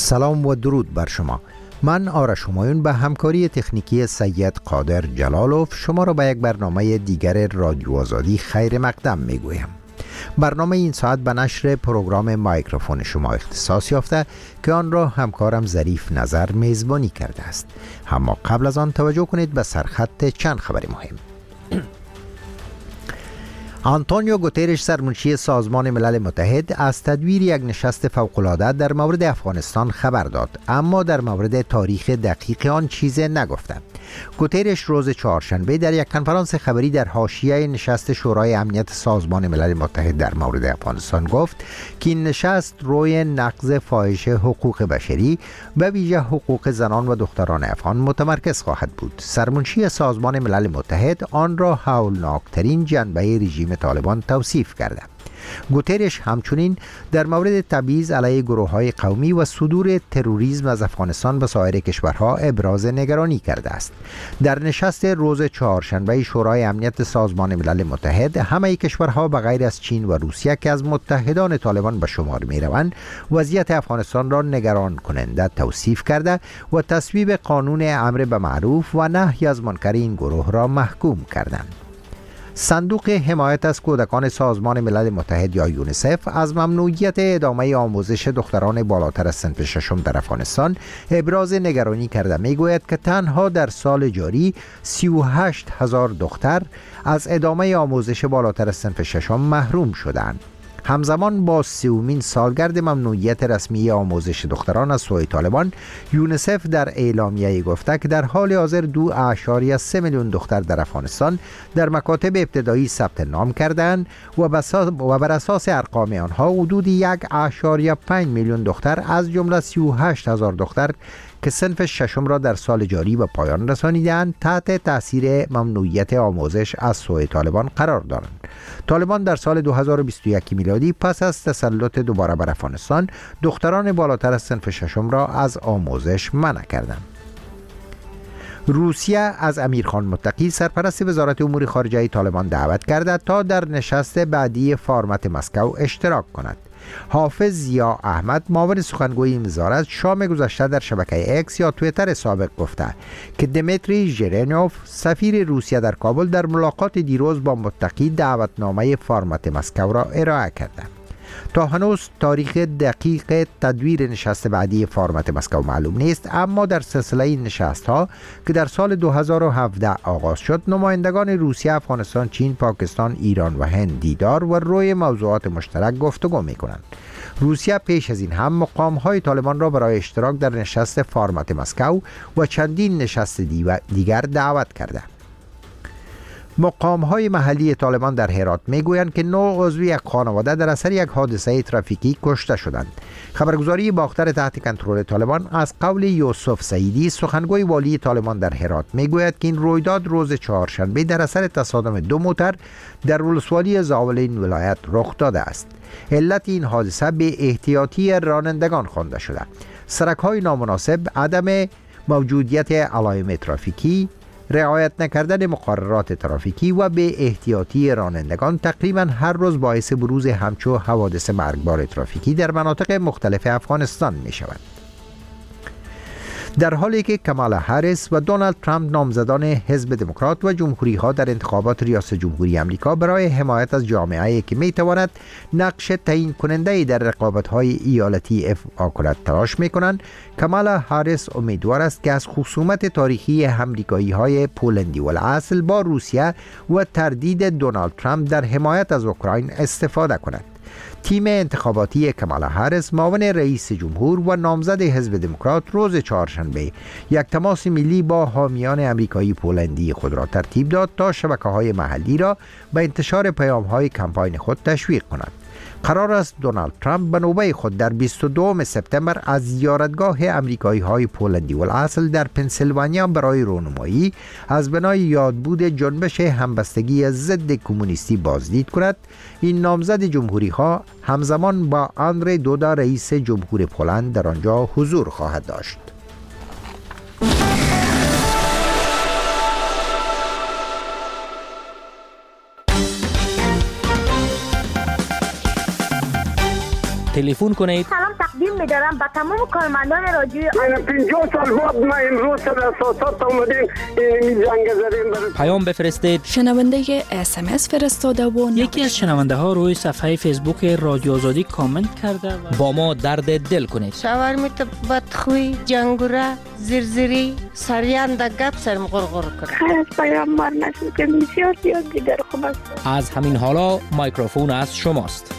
سلام و درود بر شما. من آرش همایون به همکاری تکنیکی سید قادر جلالوف شما را به یک برنامه دیگر رادیو آزادی خیر مقدم میگویم. برنامه این ساعت به نشر پروگرام مایکروفون شما اختصاص یافته که آن را همکارم ظریف نظر میزبانی کرده است. اما قبل از آن توجه کنید به سرخط چند خبر مهم. آنتونیو گوترش سرمنشی سازمان ملل متحد از تدویر یک نشست فوق‌العاده در مورد افغانستان خبر داد، اما در مورد تاریخ دقیق آن چیزی نگفته. گوترش روز چهارشنبه در یک کنفرانس خبری در حاشیه نشست شورای امنیت سازمان ملل متحد در مورد افغانستان گفت که این نشست روی نقض فاحش حقوق بشری به ویژه حقوق زنان و دختران افغان متمرکز خواهد بود. سرمنشی سازمان ملل متحد آن را هولناکترین جنبه رژیم طالبان توصیف کرده. گوترش همچنین در مورد تبعیض علیه گروه‌های قومی و صدور تروریسم از افغانستان به سایر کشورها ابراز نگرانی کرده است. در نشست روز چهارشنبه شورای امنیت سازمان ملل متحد همه کشورها به غیر از چین و روسیه که از متحدان طالبان به شمار می‌روند وضعیت افغانستان را نگران کننده توصیف کرده و تصویب قانون امر به معروف و نهی از منکر این گروه را محکوم کردند. صندوق حمایت از کودکان سازمان ملل متحد یا یونیسف از ممنوعیت ادامه آموزش دختران بالاتر از صنف ششم در افغانستان ابراز نگرانی کرده. میگوید که تنها در سال جاری 38,000 دختر از ادامه آموزش بالاتر از صنف ششم محروم شدند. همزمان با 30مین سالگرد ممنوعیت رسمی آموزش دختران از سوی طالبان، یونیسف در اعلامیه‌ای گفته که در حال حاضر 2.3 میلیون دختر در افغانستان در مکاتب ابتدایی ثبت نام کردند و بر اساس ارقام آنها حدود 1.5 میلیون دختر از جمله 38,000 دختر که صنف ششم را در سال جاری به پایان رسانیدند تحت تاثیر ممنوعیت آموزش از سوی طالبان قرار دارند. طالبان در سال 2021 میلادی پس از تسلط دوباره بر افغانستان دختران بالاتر از صنف ششم را از آموزش منع کردند. روسیه از امیرخان متقی سرپرست وزارت امور خارجه طالبان دعوت کرده تا در نشست بعدی فرمت مسکو اشتراک کند. حافظ ضیا احمد معاون سخنگوی این وزارت شام گذشته در شبکه اکس یا توییتر سابق گفته که دمیتری ژرینوف سفیر روسیه در کابل در ملاقات دیروز با متقی دعوتنامه فرمت مسکو را ارائه کرده. تا هنوز تاریخ دقیق تدویر نشست بعدی فرمت مسکو معلوم نیست، اما در سلسله این نشست ها که در سال 2017 آغاز شد نمایندگان روسیه، افغانستان، چین، پاکستان، ایران و هند دیدار و روی موضوعات مشترک گفتگو می کنند. روسیه پیش از این هم مقام‌های طالبان را برای اشتراک در نشست فرمت مسکو و چندین نشست دیگر دعوت کرده. مقام‌های محلی طالبان در هرات میگویند که 9 عضو یک خانواده در اثر یک حادثه ترافیکی کشته شدند. خبرگزاری باختر تحت کنترل طالبان از قول یوسف سعیدی سخنگوی والی طالبان در هرات میگوید که این رویداد روز چهارشنبه در اثر تصادم 2 موتر در ولسوالی زاول این ولایت رخ داده است. علت این حادثه به احتیاطی رانندگان خوانده شده. سرک‌های نامناسب، عدم موجودیت علائم ترافیکی، رعایت نکردن مقررات ترافیکی و به احتیاطی رانندگان تقریبا هر روز باعث بروز همچو حوادث مرگبار ترافیکی در مناطق مختلف افغانستان می شود. در حالی که کامالا هریس و دونالد ترامپ نامزدان حزب دموکرات و جمهوری ها در انتخابات ریاست جمهوری آمریکا برای حمایت از جامعه‌ای که می تواند نقش تعیین کننده در رقابت های ایالتی افعا کند تلاش می کنند، کامالا هریس امیدوار است که از خصومت تاریخی آمریکایی های پولندی الاصل با روسیه و تردید دونالد ترامپ در حمایت از اوکراین استفاده کند. تیم انتخاباتی کامالا هریس معاون رئیس جمهور و نامزد حزب دموکرات روز چهارشنبه یک تماس ملی با حامیان آمریکایی پولندی خود را ترتیب داد تا شبکه‌های محلی را به انتشار پیام‌های کمپاین خود تشویق کند. قرار است دونالد ترامپ به نوبه خود در 22 سپتامبر از زیارتگاه آمریکایی‌های پولندی الاصل در پنسیلوانیا برای رونمایی از بنای یادبود جنبش همبستگی ضد کمونیستی بازدید کند. این نامزد جمهوری‌ها همزمان با آندری دودا رئیس جمهور پولند در آنجا حضور خواهد داشت. تلفن کنید. سلام تقدیم می‌دارم به تمام کارمندان رادیوی من 50 سال بعد ما امروز سر اساسات اومدیم این جنگ زدیم. پیام بفرستید. شنونده SMS فرستاده و یکی از شنونده ها روی صفحه فیسبوک رادیو آزادی کامنت کرده با ما درد دل کنید. شاورمیت بدخوی، جنگوره، زرزری، سریان در گپ سرم غرغر کنه. خیر از پیام مار نشد که بسیار دیگر خوب است. از همین حالا مایکروفون از شماست.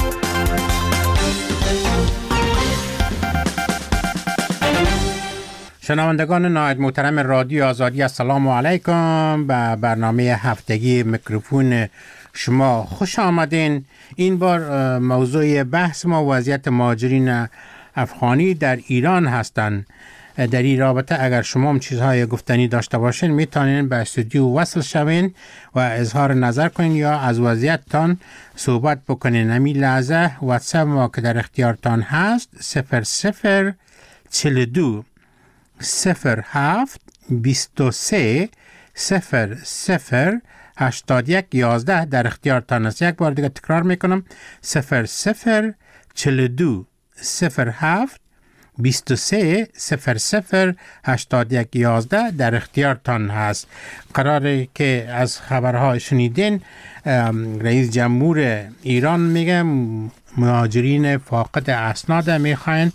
شنوندگان نهایت محترم رادیو آزادی، السلام علیکم. به برنامه هفتگی میکروفون شما خوش آمدین. این بار موضوع بحث ما وضعیت مهاجرین افغانی در ایران هستند. در این رابطه اگر شما هم چیزهای گفتنی داشته باشین میتونین به استودیو وصل شوین و اظهار نظر کنین یا از وضعیتتان صحبت بکنین. همین لحظه واتساپ ما که در اختیارتان هست 0042 07 23 00 81 11 در اختیارتان است. یک بار دیگه تکرار میکنم 0042 07 23 00 81 11 در اختیارتان هست. قراره که از خبرها شنیدین رئیس جمهور ایران میگه مهاجرین فاقد اسناد میخواین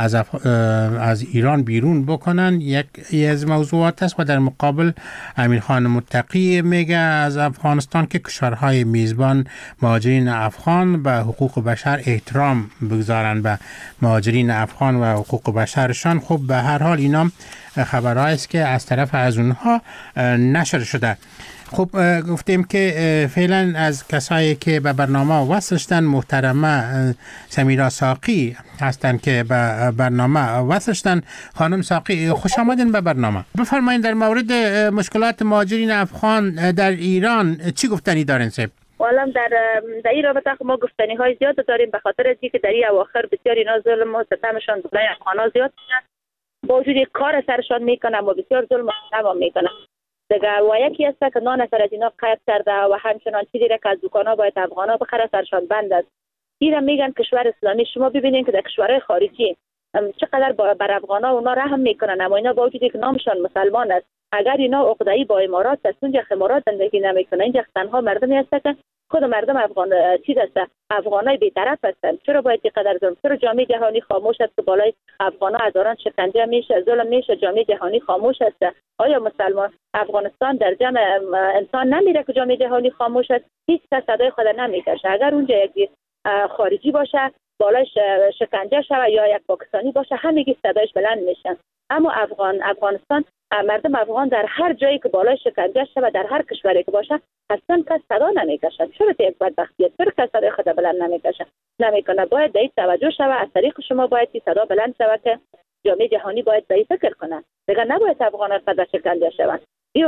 از ایران بیرون بکنن، یکی از موضوعات است. و در مقابل امیرخان متقی میگه از افغانستان که کشورهای میزبان مهاجرین افغان به حقوق بشر احترام بگذارن به مهاجرین افغان و حقوق بشرشان. خب به هر حال اینا خبرهایی است که از طرف از اونها نشر شده. خب گفتیم که فعلا از کسایی که به برنامه وصل شدن محترمه سمیرا ساقی هستن که به برنامه وصل شدن. خانم ساقی خوش آمدین به برنامه. بفرمایید در مورد مشکلات مهاجرین افغان در ایران چی گفتنی دارین سیب؟ والا در این رابطه ما گفتنی های زیاد داریم به خاطر اینکه در این اواخر بسیار اینا ظلم و ستمشان برای افغانا زیاد میشن، با وجود کار سرشان میکنن و بسیار ظلم و ستم میکنن دیگه. و یکی است که نان سر از اینا قید کرده و همچنان چیزی را که از دکانا باید افغانا بخره سرشان بند است. اینا میگن کشور اسلامی. شما ببینید که در کشورهای خارجی چقدر بر افغانا اونا رحم میکنن، اما اینا با وجودی که نامشان مسلمان است، اگر اینا عقده‌ای با امارات است، اونجا امارات زندگی نمیکنن. اینجا تنها مردمی هست که خود مردم افغان چیز است، افغانای بی‌طرف هستند. چرا باید اینقدر ظلم؟ چرا جامعه جهانی خاموش است که بالای افغانا هزاران شکنجه میشه، ظلم میشه؟ جامعه جهانی خاموش است. آیا مسلمان افغانستان در جمع انسان نمیره که جامعه جهانی خاموش است؟ هیچ کس صدای خود نمیکشه. اگر اونجا یک خارجی باشه بالای شکنجه شوه یا یک پاکستانی باشه همگی صدایش بلند میشن. اما افغانستان مردم افغان در هر جایی که بالای شکنجه شوه در هر کشوری که باشه اصلا کس صدا نمیکشه. چرا یک بدبختیه؟ چرا کس صدای خود بلند نمیکنه؟ باید به این توجه شوه. از طریق شما باید این صدا بلند شوه که جامعه جهانی باید به این فکر کنه. دیگه نباید افغانان فقط شکنجه شوند.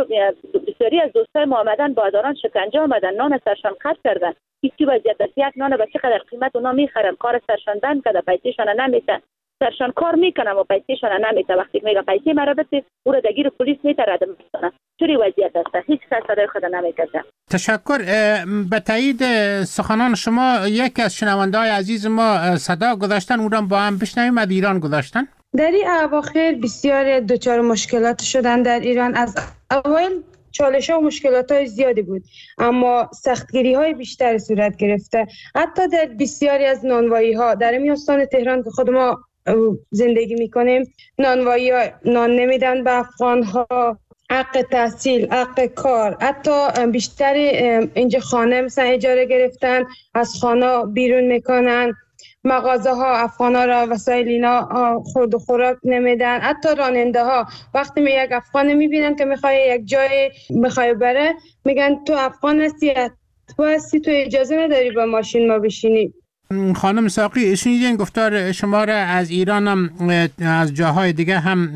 بسیاری از دوستای ما آمدن با هزاران شکنجه آمدن، نان سرشان قطع کردن. هیچی وضعیت است. یک نان به چقدر قیمت اونا میخرن، کار سرشان بند کرده، پیسه‌شان نمیده. سرشان کار میکنم و پیسه‌شان نمیده. وقتی میگه پیسه مرا بده او را دگیر پلیس میترد میکنه. چوری وضعیت است. هیچ کس صدای خود نمیکشه. تشکر. به تایید سخنان شما یک از شنونده‌های عزیز ما صدا گذاشتن، اون را با هم بشنویم. از ایران گذاشتن. در این اواخر بسیار دچار مشکلات شدن در ایران. از اول چالش ها و مشکلات های زیادی بود اما سختگیری های بیشتر صورت گرفته. حتی در بسیاری از نانوایی ها در این استان تهران که خود ما زندگی میکنیم، نانوایی ها نان نمیدن به افغان ها، حق تحصیل، حق کار، حتی بیشتر اینجا خانه مثلا اجاره گرفتن از خانه بیرون میکنن. مغازه ها افغانا را وسایل اینا خورد و خوراک نمیدن. حتی راننده ها وقتی یک افغان میبینن که میخواد یک جای میخواد بره میگن تو افغان هستی، تو هستی، تو اجازه نداری با ماشین ما بشینی. خانم ساقی شنیدین گفتار شما را از ایران هم از جاهای دیگه هم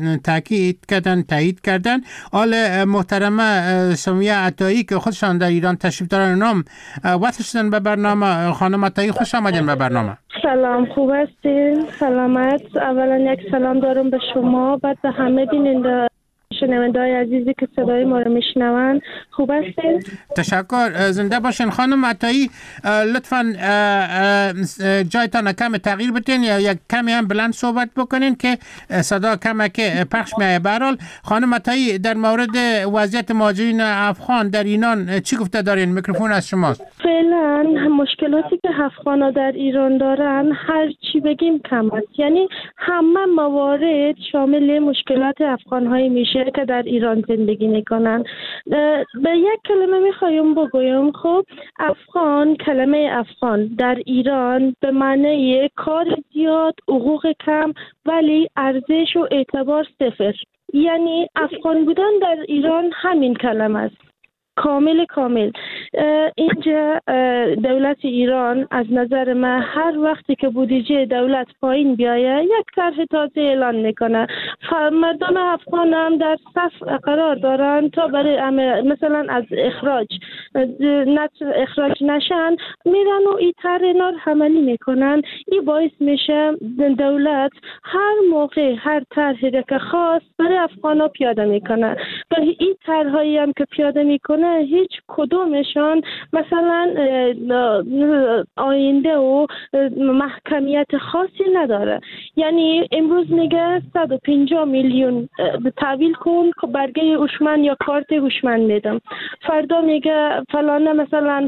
تایید کردن. آل محترمه سمیه عطایی که خودشان در ایران تشریف دارن نام وصل شدن به برنامه. خانم عطایی خوش آمدین به برنامه. سلام، خوب هستین؟ سلامت. اولا یک سلام دارم به شما، بعد به همه بیننده شنونده‌های عزیزی که صدای ما رو میشنون. خوب هستین؟ تشکر. زنده باشین خانم عطایی. لطفاً جایتان کم تغییر بدین یا یک کمی هم بلند صحبت بکنین که صدا کم که پخش میایه. به هر حال خانم عطایی در مورد وضعیت مهاجرین افغان در ایران چی گفته دارین؟ میکروفون از شماست. فعلا مشکلاتی که افغان‌ها در ایران دارن هر چی بگیم کم است. یعنی همه موارد شامل مشکلات افغان‌هایی میشه که در ایران زندگی میکنن. به یک کلمه میخوایم بگویم، خب افغان، کلمه افغان در ایران به معنی کار زیاد، حقوق کم ولی ارزش و اعتبار صفر. یعنی افغان بودن در ایران همین کلمه است، کامل. اینجا دولت ایران از نظر من هر وقتی که بودجه دولت پایین بیایه یک طرح تازه اعلان میکنه. مردم افغان هم در صف قرار دارن تا برای مثلا از اخراج نشن، میرن و این طرح اینا رو عملی میکنن. این باعث میشه دولت هر موقع هر طرحی که خواست برای افغانا پیاده میکنه. و این طرحایی هم که پیاده میکنه هیچ کدومشان مثلا آینده و محکمیت خاصی نداره. یعنی امروز میگه 150 میلیون تحویل کن که برگه هوشمند یا کارت هوشمند میدم، فردا میگه فلانه مثلا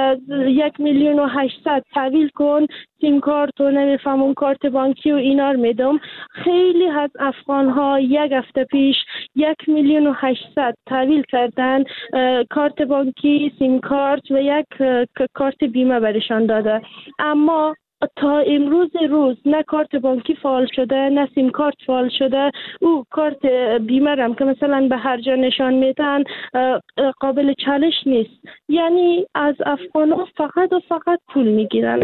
1,800,000 تحویل کن سیم کارت و نمیفهمون کارت بانکی و اینا رو میدم. خیلی از افغان ها یک هفته پیش 1,800,000 تحویل کردن، کارت بانکی، سیم کارت و یک کارت بیمه برشان داده، اما تا امروز نه کارت بانکی فعال شده نه سیم کارت فعال شده. او کارت بیمه هم که مثلا به هر جا نشان میدن قابل چالش نیست. یعنی از افغان‌ها فقط پول میگیرن.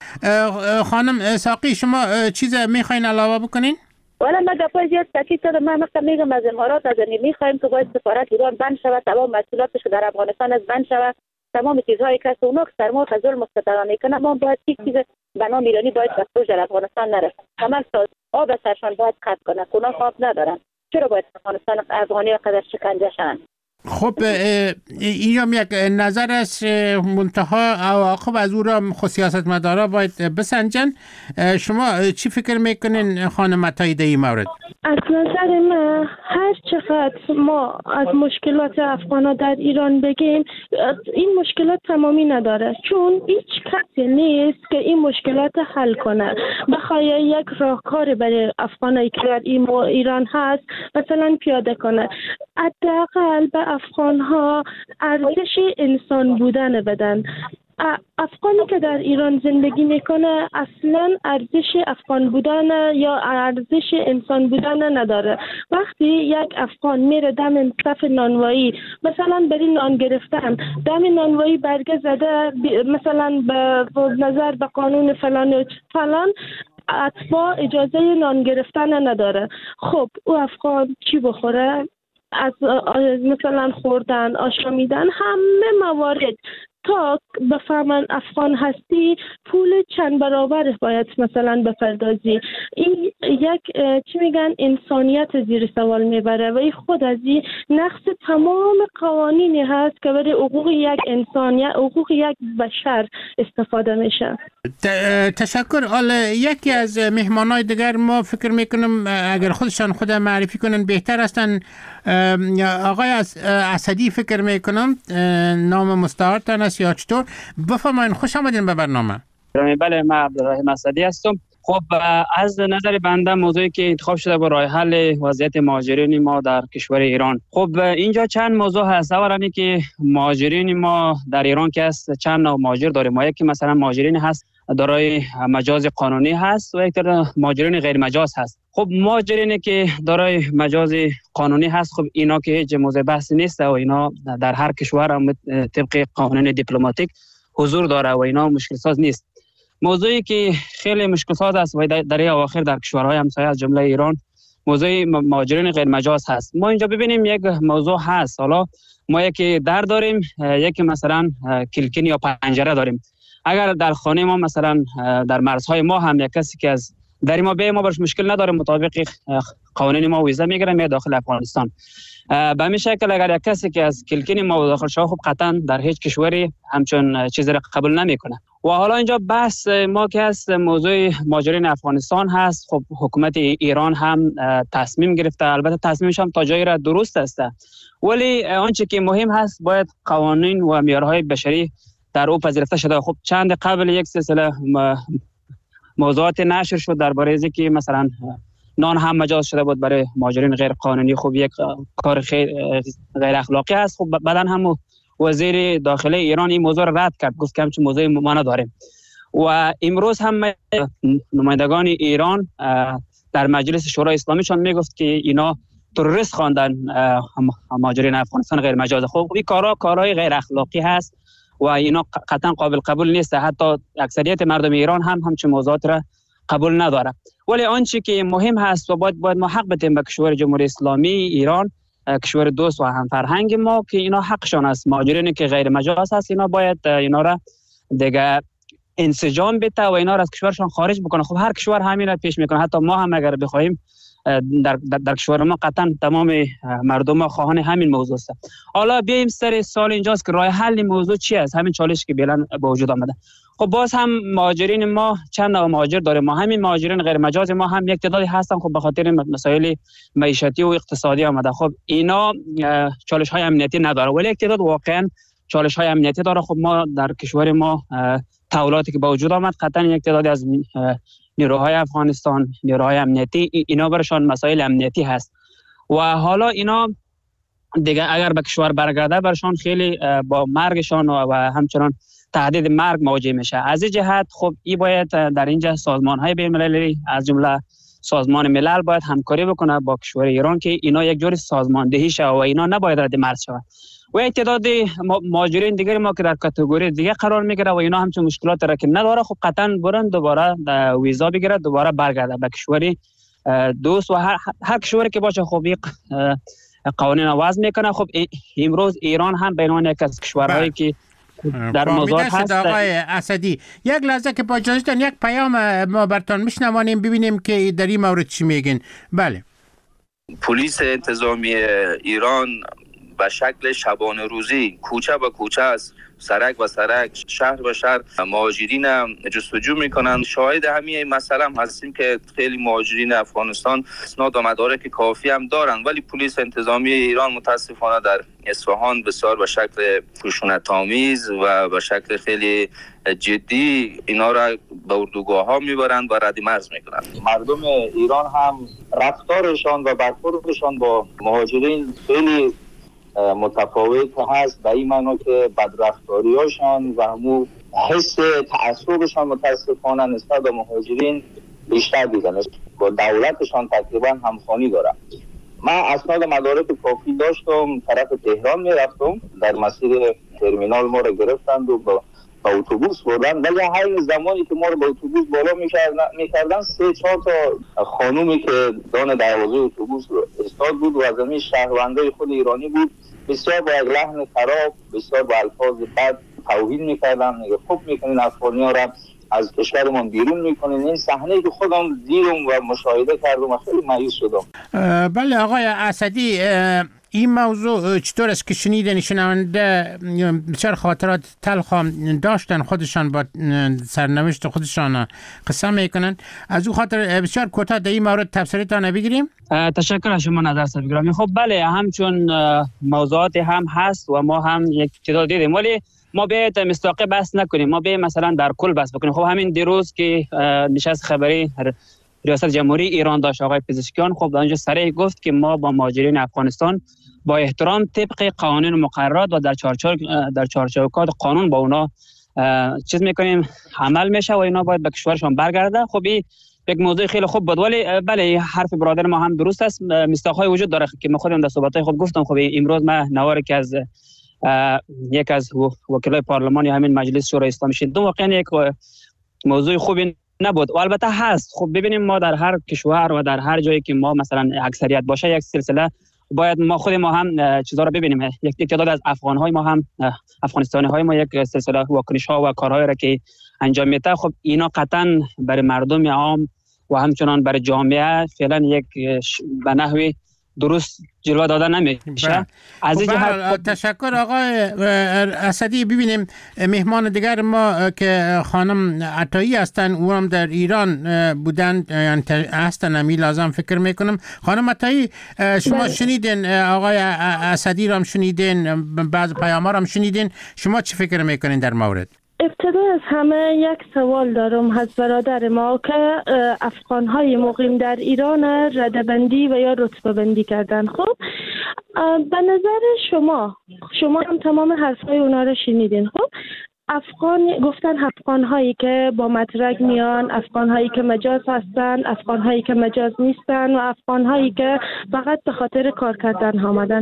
خانم ساقی شما چیز میخواین علاوه بکنین؟ والا من دفعه زیاد تاکید کردم. من مثلا میگم از امارات از میخوایم که باید سفارت ایران بند شود، تمام مسئولیتش در افغانستان از بند شود، تمام چیزهایی که اونا که سر ما ظلم مستدام میکنه ما باید یک چیز به نام ایرانی باید بخروج در افغانستان نرسه. تمام آب سرشان باید قطع کنه. اونا خواب ندارن. چرا باید افغانستان افغانی قدر شکنجه شن؟ خب این هم یک نظر است، منتها عواقب از او را سیاستمدارا باید بسنجن. شما چی فکر میکنین خانم عطایی در این مورد؟ از نظر من هر چقدر ما از مشکلات افغان‌ها در ایران بگیم این مشکلات تمامی نداره، چون هیچ کسی نیست که این مشکلات حل کنه. بخوای یک راهکار برای افغانایی که در ایران هست مثلا پیاده کنه، حداقل به افغان‌ها ارزش انسان بودن بدن. افغانی که در ایران زندگی میکنه اصلا ارزش افغان بودن یا ارزش انسان بودن نداره. وقتی یک افغان میره دم صف نانوایی مثلا برای نان گرفتن، دم نانوایی برگه زده مثلا به نظر به قانون فلان اتباع اجازه نان گرفتن نداره. خب او افغان چی بخوره؟ از مثلا خوردن، آشامیدن، همه موارد تا بفهمن افغان هستی پول چند برابر باید مثلا بپردازی. این یک چی میگن انسانیت زیر سوال میبره و این خود از این نقص تمام قوانینی هست که برای حقوق یک انسانیت، حقوق یک بشر استفاده میشه. تشکر. حالا یکی از مهمانای دیگر ما فکر میکنم اگر خودشان خود معرفی کنن بهتر هستن. آقای اسدی فکر میکنم نام مستعارتان است یا چطور؟ بفرمایید. خوش آمدین به برنامه. بله، من عبدالرحیم اسدی هستم. خب از نظر بنده موضوعی که انتخاب شده با راه حل وضعیت مهاجرین ما در کشور ایران، خب اینجا چند موضوع هست. اولا که مهاجرین ما در ایران که است چند نوع مهاجر داریم. ما یکی مثلا مهاجرین هست دارای مجاز قانونی هست و یک طرف مهاجرین غیر مجاز هست. خب مهاجرینی که دارای مجاز قانونی هست، خب اینا که هیچ موضوع بحث نیست و اینا در هر کشور هم طبق قانون دیپلماتیک حضور داره و اینا مشکل ساز نیست. موضوعی که خیلی مشکل ساز است و در اواخر در کشورهای همسایه از جمله ایران موضوع مهاجرین غیر مجاز هست. ما اینجا ببینیم یک موضوع هست. حالا ما یکی در داریم، یکی مثلا کلکین یا پنجره داریم. اگر در خانه ما مثلا در مرزهای ما هم یک کسی که از در ما به ما برش مشکل نداره، مطابق قوانین ما ویزا میگیره میاد داخل افغانستان. به همین شکل اگر یک کسی که از کلکین ما داخل شود خب قطعا در هیچ کشوری همچون چیزی را قبول نمیکنه. و حالا اینجا بحث ما که هست موضوع مهاجرین افغانستان هست. خب حکومت ایران هم تصمیم گرفته، البته تصمیمش هم تا جایی را درست است، ولی آنچه که مهم هست باید قوانین و معیارهای بشری در او پذیرفته شده. خب چند قبل یک سلسله موضوعات نشر شد درباره از که مثلا نان هم مجاز شده بود برای مهاجرین غیر قانونی. خب یک کار غیر اخلاقی است. خب بعداً هم وزیر داخله ایران این موضوع را رد کرد، گفت که همچون موضوع ما نداریم. و امروز هم نمایندگان ایران در مجلس شورای اسلامیشان میگفت که اینا تروریست خواندن مهاجرین افغانستان غیر مجاز. خب این کارهای غیر اخلاقی هست و اینا قطعا قابل قبول نیست. حتی اکثریت مردم ایران هم همچون موضوعات را قبول نداره. ولی آنچه که مهم هست و باید ما حق بدیم به کشور جمهوری اسلامی ایران، کشور دوست و هم فرهنگ ما، که اینا حقشان است. مهاجرینی که غیر مجاز هست اینا باید اینا را دیگه انسجام بده و اینا را از کشورشان خارج بکنه. خب هر کشور همین را پیش میکنه. حتی ما هم اگر بخوایم در کشور ما قطعا تمام مردم ما خواهان همین موضوع است. حالا بیایم سر سوال اینجاست که راه حل موضوع چی است؟ همین چالش که فعلا به وجود آمده. خب باز هم مهاجرین ما چند نوع مهاجر داریم. ما همین مهاجرین غیر مجاز ما هم یک تعدادی هستن خب به خاطر مسائل معیشتی و اقتصادی آمده. خب اینا چالش های امنیتی نداره، ولی یک تعداد واقعا چالش های امنیتی داره. خب ما در کشور ما تحولاتی که به وجود آمد قطعا یک تعدادی از نیروهای افغانستان، نیروهای امنیتی، اینا برشان مسائل امنیتی هست و حالا اینا دیگه اگر به کشور برگرده برشان خیلی با مرگشان و همچنان تهدید مرگ مواجه میشه. از این جهت خب این باید در اینجا سازمان‌های بین‌المللی از جمله سازمان ملل باید همکاری بکنه با کشور ایران که اینا یک جوری سازماندهی شه و اینا نباید رد مرز شود. و یک تعداد مهاجرین دیگر ما که در کاتگوری دیگه قرار میگیره و اینا همچون مشکلات را که نداره، خب قطعا برن دوباره ویزا بگیره دوباره برگرده به کشوری دوست و هر کشوری که باشه. خب قوانین وضع میکنه. خب امروز ایران هم به عنوان یک از کشورهایی که در موضوع هست. آقای اسدی یک لحظه که با اجازهتون یک پیام ما براتون میشنوانیم ببینیم که در این مورد چی میگن. بله. پلیس انتظامی ایران به شکل شبانه روزی کوچه به کوچه است، سرک به سرک، شهر به شهر مهاجرین جستجو میکنند. شاهد همین مسئله هم هستیم که خیلی مهاجرین افغانستان اسناد و مدارک کافی هم دارند، ولی پلیس انتظامی ایران متاسفانه در اصفهان بسیار به شکل خشونت‌آمیز و به شکل خیلی جدی اینا را به اردوگاه‌ها میبرند و رد مرز میکنند. مردم ایران هم رفتارشان و برخوردشان با مهاجرین خیلی متفاوت هست، به این معنی که بدرفتاریاشان و همون حس تعصبشان متاسفانه نسبت به مهاجرین بیشتر دیدن، با دولتشان تقریبا همخوانی دارم. من اسناد مدارک کافی داشتم، طرف تهران میرفتم، در مسیر ترمینال ما رو گرفتند و با اتوبوس بردن، ولی همین زمانی که ما رو با اتوبوس بالا میکردن 3-4 تا خانومی که دان دروازه اتوبوس استاد بود و از همین شهروندای خود ایرانی بود، بسیار با یک لحن خراب، بسیار با الفاظ بد توهین میکردن. میگه خوب میکنین افغانی‌ها را از کشورمون بیرون میکنین. این صحنه که خودم دیدم و مشاهده کردم و خیلی مایوس شدم. بله آقای اسدی، این موضوع چطور است که شنیدن شنونده بسیار خاطرات تلخ داشتن، خودشان با سرنوشت خودشان قصه میکنن. از او خاطر بسیار کوتاه در این مورد تفسیرتان بگیریم. تشکر از شما نظر بگیرم. خب بله همچون موضوعات هم هست و ما هم یک تعداد دیدیم، ولی ما باید مستقل بحث نکنیم، ما باید مثلا در کل بحث بکنیم. خب همین دیروز که نشست خبری ریاست جمهوری ایران داشت آقای پزشکیان، خب اونجا صریح گفت که ما با مهاجرین افغانستان با احترام طبق قوانین و مقررات و در چارچوبات قانون با اونا چیز میکنیم، عمل میشه و اینا باید به کشورشان برگرده. خب این یک موضوع خیلی خوب بود، ولی بله حرف برادر ما هم درست است، مستاق‌های وجود داره که ما خودم در صحبت‌های خود گفتم. خب امروز من نواری که از یک از وکلای پارلمان یا همین مجلس شورای اسلامی شنیدم، واقعا یک موضوع خوبی نبود و البته هست. خب ببینیم ما در هر کشور و در هر جایی که ما مثلا اکثریت باشه یک سلسله باید ما خود ما هم چیزا رو ببینیم. یک تعداد از افغان‌های ما هم افغانستانی‌های ما یک سلسله واکنش‌ها و کارهایی را که انجام میده، خب اینا قطعا برای مردم عام و همچنان برای جامعه فعلا یک به نحوی درست جلوه داده نمیشه. از تشکر آقای اسدی. ببینیم مهمان دیگر ما که خانم عطایی هستن، او هم در ایران بودن، یعنی هستن، امی لازم فکر میکنم. خانم عطایی شما شنیدین آقای اسدی رو هم شنیدین، بعض پیام‌ها رو هم شنیدین، شما چی فکر میکنین در مورد؟ ابتدا از همه یک سوال دارم از برادر ما که افغان‌های مقیم در ایران رده‌بندی و یا رتبه بندی کردن. خب به نظر شما هم تمام حرفای اونا رو شنیدین. خب گفتن افغان‌هایی که با مدرک میان، افغان‌هایی که مجاز هستن، افغان‌هایی که مجاز نیستن و افغان‌هایی که فقط به خاطر کار کردن آمدن.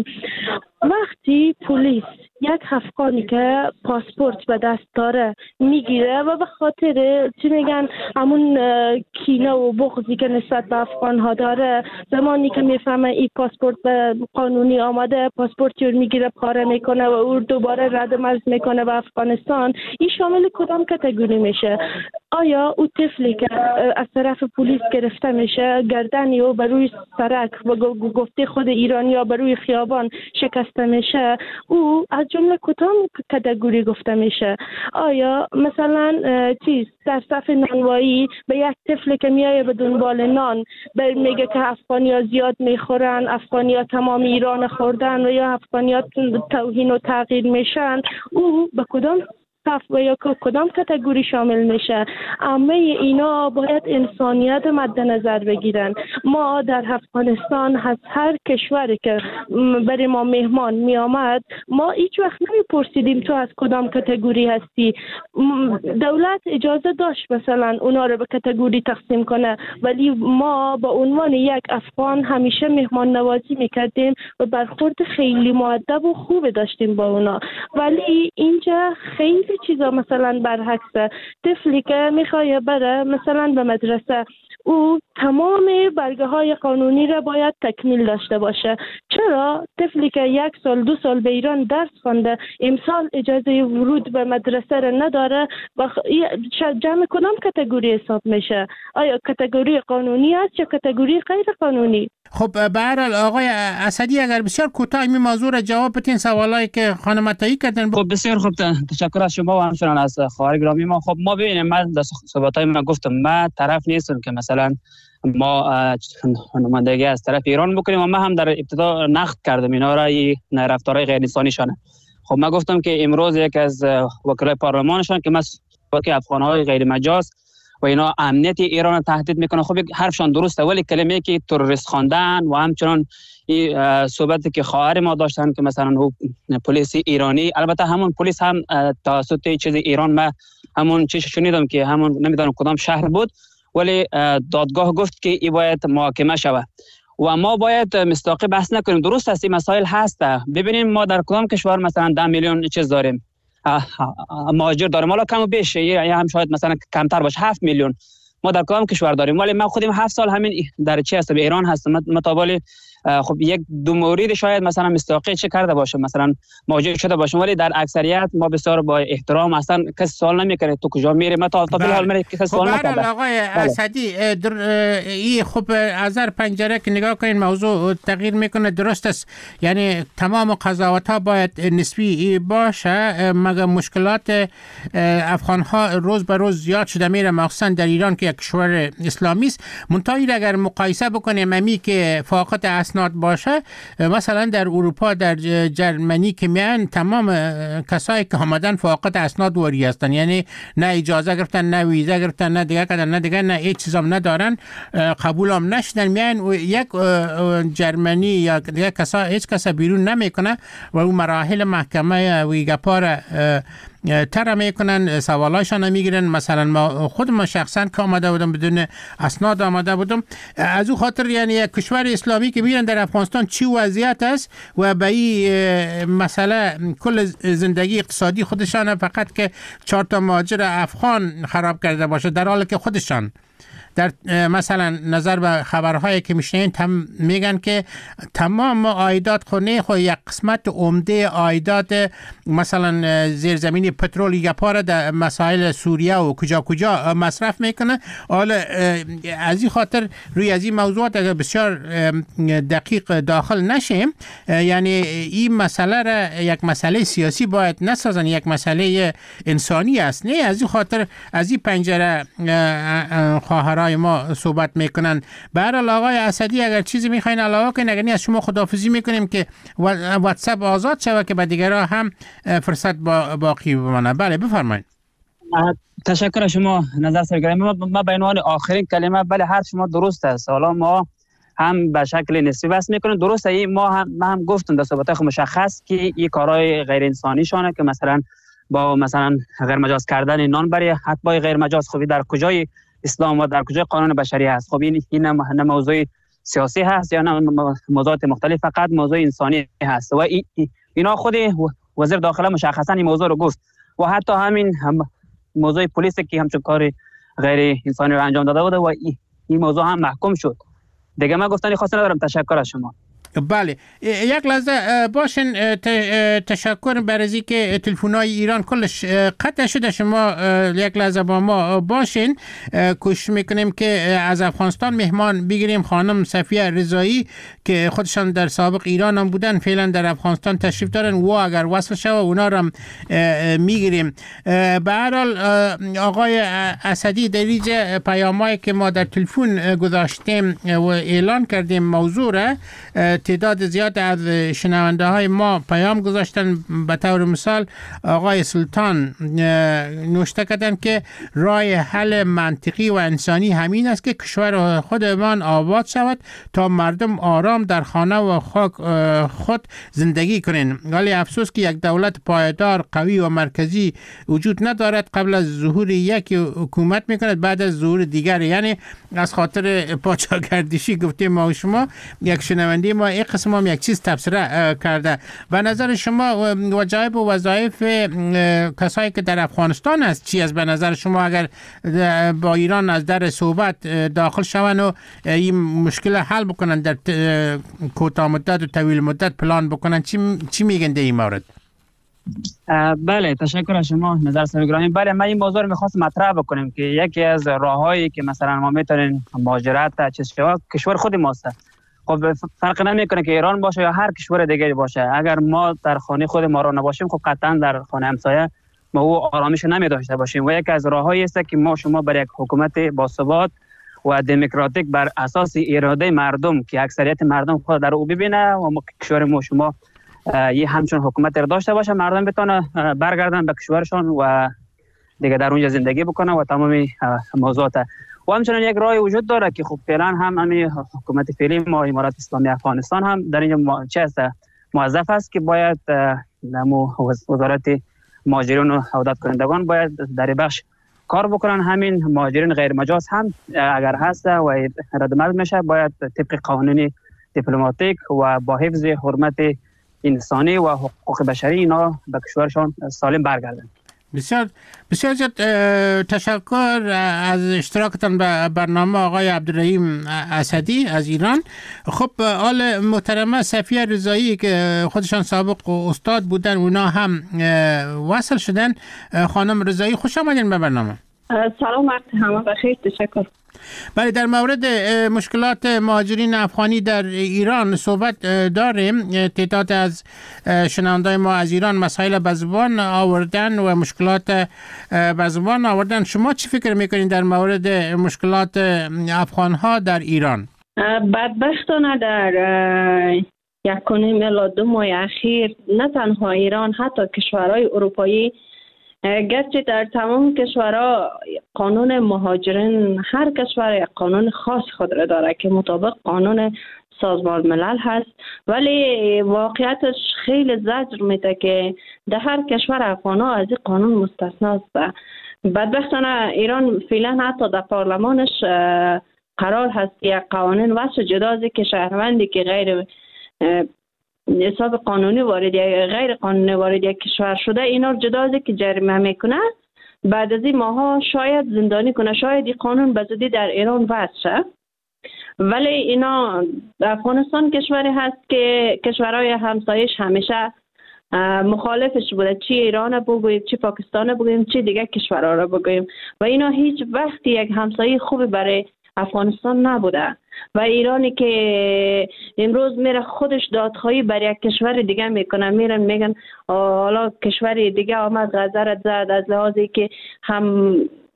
وقتی پلیس یک افغانی که پاسپورت به دست داره میگیره و به خاطر چی میگن همون کینه و بغضی که نسبت به افغان ها داره، زمانی که میفهمه این پاسپورت به قانونی آمده، پاسپورت رو میگیره پاره میکنه و او دوباره رد مرز میکنه به افغانستان، این شامل کدام کاتگوری میشه؟ آیا او طفلی که از طرف پلیس گرفته میشه، گردنی و بر روی سرک و گفته خود ایرانیا بر روی خیابان شکسته میشه، او از جمله کدام کاتگوری گفته میشه؟ آیا مثلا در صف نانوایی به یک طفلی که میایه به دنبال نان میگه که افغانیا زیاد میخورن، افغانیا تمام ایران خوردن و یا افغانیا توهین و تغییر میشن، او به کدام و یا کدام کاتگوری شامل میشه؟ همه اینا باید انسانیت مد نظر بگیرن. ما در افغانستان از هر کشوری که برای ما مهمان می آمد، ما هیچ وقت نمیپرسیدیم تو از کدام کاتگوری هستی. دولت اجازه داشت مثلا اونا رو به کاتگوری تقسیم کنه، ولی ما با عنوان یک افغان همیشه مهمان نوازی میکردیم و برخورد خیلی مؤدب و خوب داشتیم با اونا. ولی اینجا خیلی چیزا مثلا برعکسه. طفلی که میخواد بره مثلا به مدرسه، او تمام برگه های قانونی را باید تکمیل داشته باشه. چرا طفلی که 1 سال 2 سال به ایران درس خونده امسال اجازه ورود به مدرسه را نداره و جمع کدام کاتگوری حساب میشه؟ آیا کاتگوری قانونی است یا کاتگوری غیر قانونی؟ خب به هر حال آقای اسدی اگر بسیار کوتاه این موضوع را جواب بدین، سوالایی که خانم عطایی کردن. خب بسیار خوب، تشکر از شما و همچنان از خواهر گرامی ما. خب ما ببینیم، من در صحبت‌های من گفتم من طرف نیستم که مثلا ما نمایندگی از طرف ایران بکنیم و من هم در ابتدا نقد کردم اینا را، این رفتارهای غیر انسانیشانه. خب من گفتم که امروز یک از وکلای پارلمانشان که که افغان‌های غیر مجاز و اینا امنیت ایران رو تهدید میکنه، خب حرفشان درسته، ولی کلمه که تروریست خواندن و همچنان این صحبتی که خواهر ما داشتن که مثلا پلیس ایرانی، البته همون پلیس هم توسط چیز ایران، من همون چیز شنیدم که همون نمیدونم کدام شهر بود، ولی دادگاه گفت که این باید محاکمه شود و ما باید مستقیم بحث نکنیم. درست است این مسائل هست. ببینیم ما در کدام کشور مثلا 10 میلیون چیز داریم، مهاجر داریم، حالا کم و بیش یا هم شاید مثلا کمتر باشه 7 میلیون ما در کدام کشور داریم، ولی من خودم 7 سال همین در چی هستم، ایران هستم متابلی. خب 1-2 مورد شاید مثلا مستاقی چه کرده باشه، مثلا مهاجر شده باشه، ولی در اکثریت ما بسیار با احترام، اصلا کسی سوال نمیکنه تو کجا میری، ما تا حال میری کسی سوال نکرده. آقای اسدی این خب از هر پنجره که نگاه کنین موضوع تغییر میکنه، درست است، یعنی تمام قضاوت ها باید نسبی باشه، مگر مشکلات افغان ها روز به روز زیاد شده میره، مخصوصا در ایران که یک کشور اسلامی است. منتهی اگر مقایسه بکنیم امی که فاقد اسناد باشه، مثلا در اروپا در جرمنی که میان تمام کسایی که آمدن فاقد اسناد وری هستن، یعنی نه اجازه گرفتن، نه ویزا گرفتن، نه دیگه کردن، نه دیگه، نه هیچ چیزام ندارن، قبول هم نشدن، میان و یک جرمنی یا دیگه کسا هیچ کس بیرون نمیکنه و اون مراحل محکمه ویگاپار تر میکنن، سوالایشان میگیرن. مثلا ما خود ما شخصا که آمده بودم بدون اسناد آمده بودم، از او خاطر یعنی یک کشور اسلامی که میرن در افغانستان چی وضعیت است و به این مسئله کل زندگی اقتصادی خودشان، فقط که 4 تا مهاجر افغان خراب کرده باشه، در حالی که خودشان در مثلا نظر به خبرهایی که میشنین میگن که تمام عایدات خونه خو یک قسمت عمده عایدات مثلا زیرزمینی پترول یک پاره در مسائل سوریه و کجا کجا مصرف میکنه. حالا از این خاطر روی از این موضوعات اگر بسیار دقیق داخل نشیم، یعنی این مسئله را یک مسئله سیاسی باید نسازن، یک مسئله انسانی است. نه از این خاطر از این پنجره خواهرای ما صحبت میکنن. به هر حال آقای اسدی اگر چیزی میخواین علاوه کنین، اگر از شما خداحافظی میکنیم که واتساپ آزاد شود که به دیگرها هم فرصت باقی بمانه. بله بفرمایید. تشکر شما نظر سرگرمی. ما به عنوان آخرین کلمه، بله هر شما درست است. حالا ما هم به شکل نسبی بس میکنیم، درسته. ما هم گفتم در صحبت مشخص که این کارهای غیر انسانی شانه که مثلا با مثلا غیر مجاز کردن نان برای حتبای غیر مجاز، خوبی در کجای اسلام و در کجای قانون بشری هست؟ خب این نه موضوع سیاسی هست یا نه موضوعات مختلف، فقط موضوع انسانی هست و اینا خود وزیر داخله مشخصا این موضوع رو گفت و حتی همین موضوع پلیس که همچون کار غیر انسانی رو انجام داده بود و این موضوع هم محکوم شد. دیگه من گفتنی خاصی ندارم. تشکر از شما. بله یک لحظه باشین. تشکر برای که تلفن‌های ایران کلش قطع شده. شما یک لحظه با ما باشین. کوشش میکنیم که از افغانستان مهمان بگیریم. خانم صفیه رضایی که خودشان در سابق ایران هم بودن، فعلا در افغانستان تشریف دارن و اگر وصل شود اونا رو هم میگیریم. به هر حال آقای اسدی در اینجا پیامایی که ما در تلفن گذاشتیم و اعلان کردیم موضوع را، تعداد زیاد از شنونده های ما پیام گذاشتن. به طور مثال آقای سلطان نوشته کردن که راه حل منطقی و انسانی همین است که کشور خودمان آباد شود تا مردم آرام در خانه و خاک خود زندگی کنند. ولی افسوس که یک دولت پایدار قوی و مرکزی وجود ندارد. قبل از ظهور یک حکومت میکند، بعد از ظهور دیگر. یعنی از خاطر پاچاگردشی گفتیم ما و شما. یک شنونده ما این قسم هم یک چیز تبصره کرده. و نظر شما وظایف و وظایف کسایی که در افغانستان است چی است؟ به نظر شما اگر با ایران از در صحبت داخل شون و این مشکل حل بکنن، در کوتاه مدت و طویل مدت پلان بکنن، چی میگن در این مورد؟ بله تشکر از شما نظر سرگرمی. بله من این موضوع رو میخواست مطرح بکنم که یکی از راههایی که مثلا ما میتونیم مهاجرت کشور خود ماست. خب فرق نمیکنه که ایران باشه یا هر کشور دیگری باشه. اگر ما در خانه خود ما را نباشیم، خب قطعا در خانه همسایه ما او آرامش نمی داشته باشیم. و یک از راههایی است که ما شما برای یک حکومت باثبات و دموکراتیک بر اساس اراده مردم که اکثریت مردم خود در او ببینه و ما کشور ما شما یه همچون حکومت را داشته باشه، مردم بتونه برگردن به کشورشان و دیگه در اونجا زندگی بکنه و تمام موضوعات. و همچنین یک راه وجود داره که خب فعلا هم همین حکومت فعلی ما امارات اسلامی افغانستان هم در اینجا موظف است که باید وزارت مهاجرین و عودت کنندگان باید در بخش کار بکنن. همین مهاجرین غیر مجاز هم اگر هست و ردمرد میشه، باید طبق قانون دیپلماتیک و با حفظ حرمت انسانی و حقوق بشری اینا به کشورشان سالم برگردن. بسیار بسیار تشکر از اشتراکتان به برنامه آقای عبدالرحیم اسدی از ایران. خب آل محترمه صفیه رضایی که خودشان سابق استاد بودن، اونا هم وصل شدن. خانم رضایی خوش آمدین به برنامه. سلام وقت همه بخیر. تشکر. بله در مورد مشکلات مهاجرین افغانی در ایران صحبت داریم. تعداد از شنوندای ما از ایران مسائل به زبان آوردن و مشکلات به زبان آوردن. شما چی فکر میکنید در مورد مشکلات افغان ها در ایران؟ بدبختانه در 1.5 الی 2 ماه اخیر نه تنها ایران، حتی کشورهای اروپایی، گرچه در تمام کشورها قانون مهاجرین هر کشور قانون خاص خود را داره که مطابق قانون سازمان ملل هست، ولی واقعیتش خیلی زجر میده که در هر کشور افغان‌ها از این قانون مستثنا است. بدبختانه ایران فعلا حتی در پارلمانش قرار هست یک قوانین وضع جدا از که شهروندی که غیر حساب قانونی وارد یا غیر قانونی وارد یک کشور شده اینا رو جدا از که جریمه میکنه، بعد از این ماها شاید زندانی کنه، شاید این قانون به زودی در ایران وضع شه. ولی اینا افغانستان کشوری هست که کشورهای همسایش همیشه مخالفش بوده، چی ایران بگوییم، چی پاکستان بگوییم، چی دیگه کشورها را بگوییم، و اینا هیچ وقتی یک همسایه خوبی برای افغانستان نبوده. و ایرانی که امروز میره خودش دادخواهی برای یک کشور دیگه میکنه، میرن میگن حالا کشور دیگه آمد غذرت زد از لحاظی که هم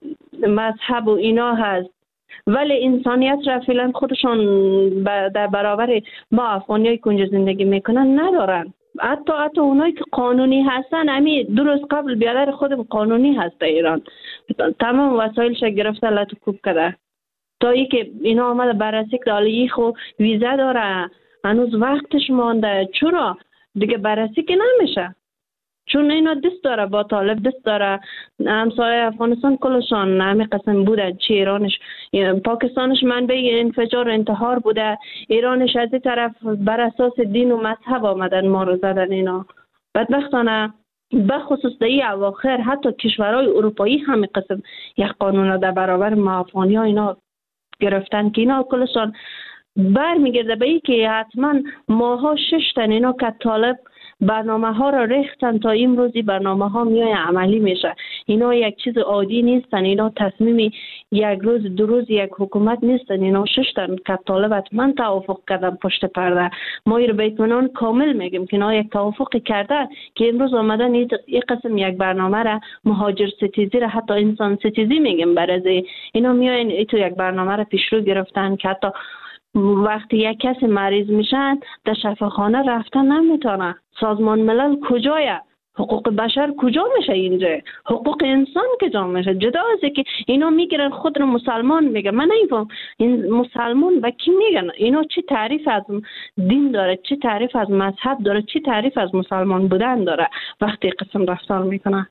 مذهب و اینا هست، ولی انسانیت را فعلا خودشون در برابر ما افغانیایی که اونجا زندگی میکنن ندارن. حتی اونایی که قانونی هستن، همین 2 روز قبل بیادر خودم قانونی هست در ایران، تمام وسایلش گرفته لطو کوب کرده تا ای که اینا آمده بررسی که حالا خو ویزا داره، هنوز وقتش مانده، چرا دیگه بررسی که نمیشه؟ چون اینا دست داره با طالب دست داره. همسایه افغانستان کلشان همین قسم بوده، چی ایرانش پاکستانش منبع انفجار و انتحار بوده، ایرانش از این طرف بر اساس دین و مذهب آمدن ما رو زدن. اینا بدبختانه بخصوص در این اواخر حتی کشورهای اروپایی همین قسم یک قانون را در برابر ما افغانی ها اینا گرفتن که اینا کلشان برمیگرده به این که حتما ماها 6 تن اینا که طالب برنامه ها را ریختن تا امروزی برنامه ها میای عملی میشه. اینا یک چیز عادی نیستن، اینا تصمیم یک روز 2 روز یک حکومت نیستن، اینا 6 تن که طالب حتما توافق کردن پشت پرده. ما رو به اطمینان کامل میگیم که اینا یک توافق کرده که امروز آمدن این قسم یک برنامه را مهاجر ستیزی را حتی انسان ستیزی میگیم برای اینا میاین تو یک برنامه را پیشرو گرفتن که حتی وقتی یک کسی مریض میشن در شفاخانه رفتن نمیتونه. سازمان ملل کجایه؟ حقوق بشر کجا میشه اینجا؟ حقوق انسان کجا میشه؟ جدا از که اینا میگیرن خود رو مسلمان میگن. من نمیفهم این مسلمان به کی میگن؟ اینا چی تعریف از دین داره؟ چی تعریف از مذهب داره؟ چی تعریف از مسلمان بودن داره وقتی قسم رفتار میکنه؟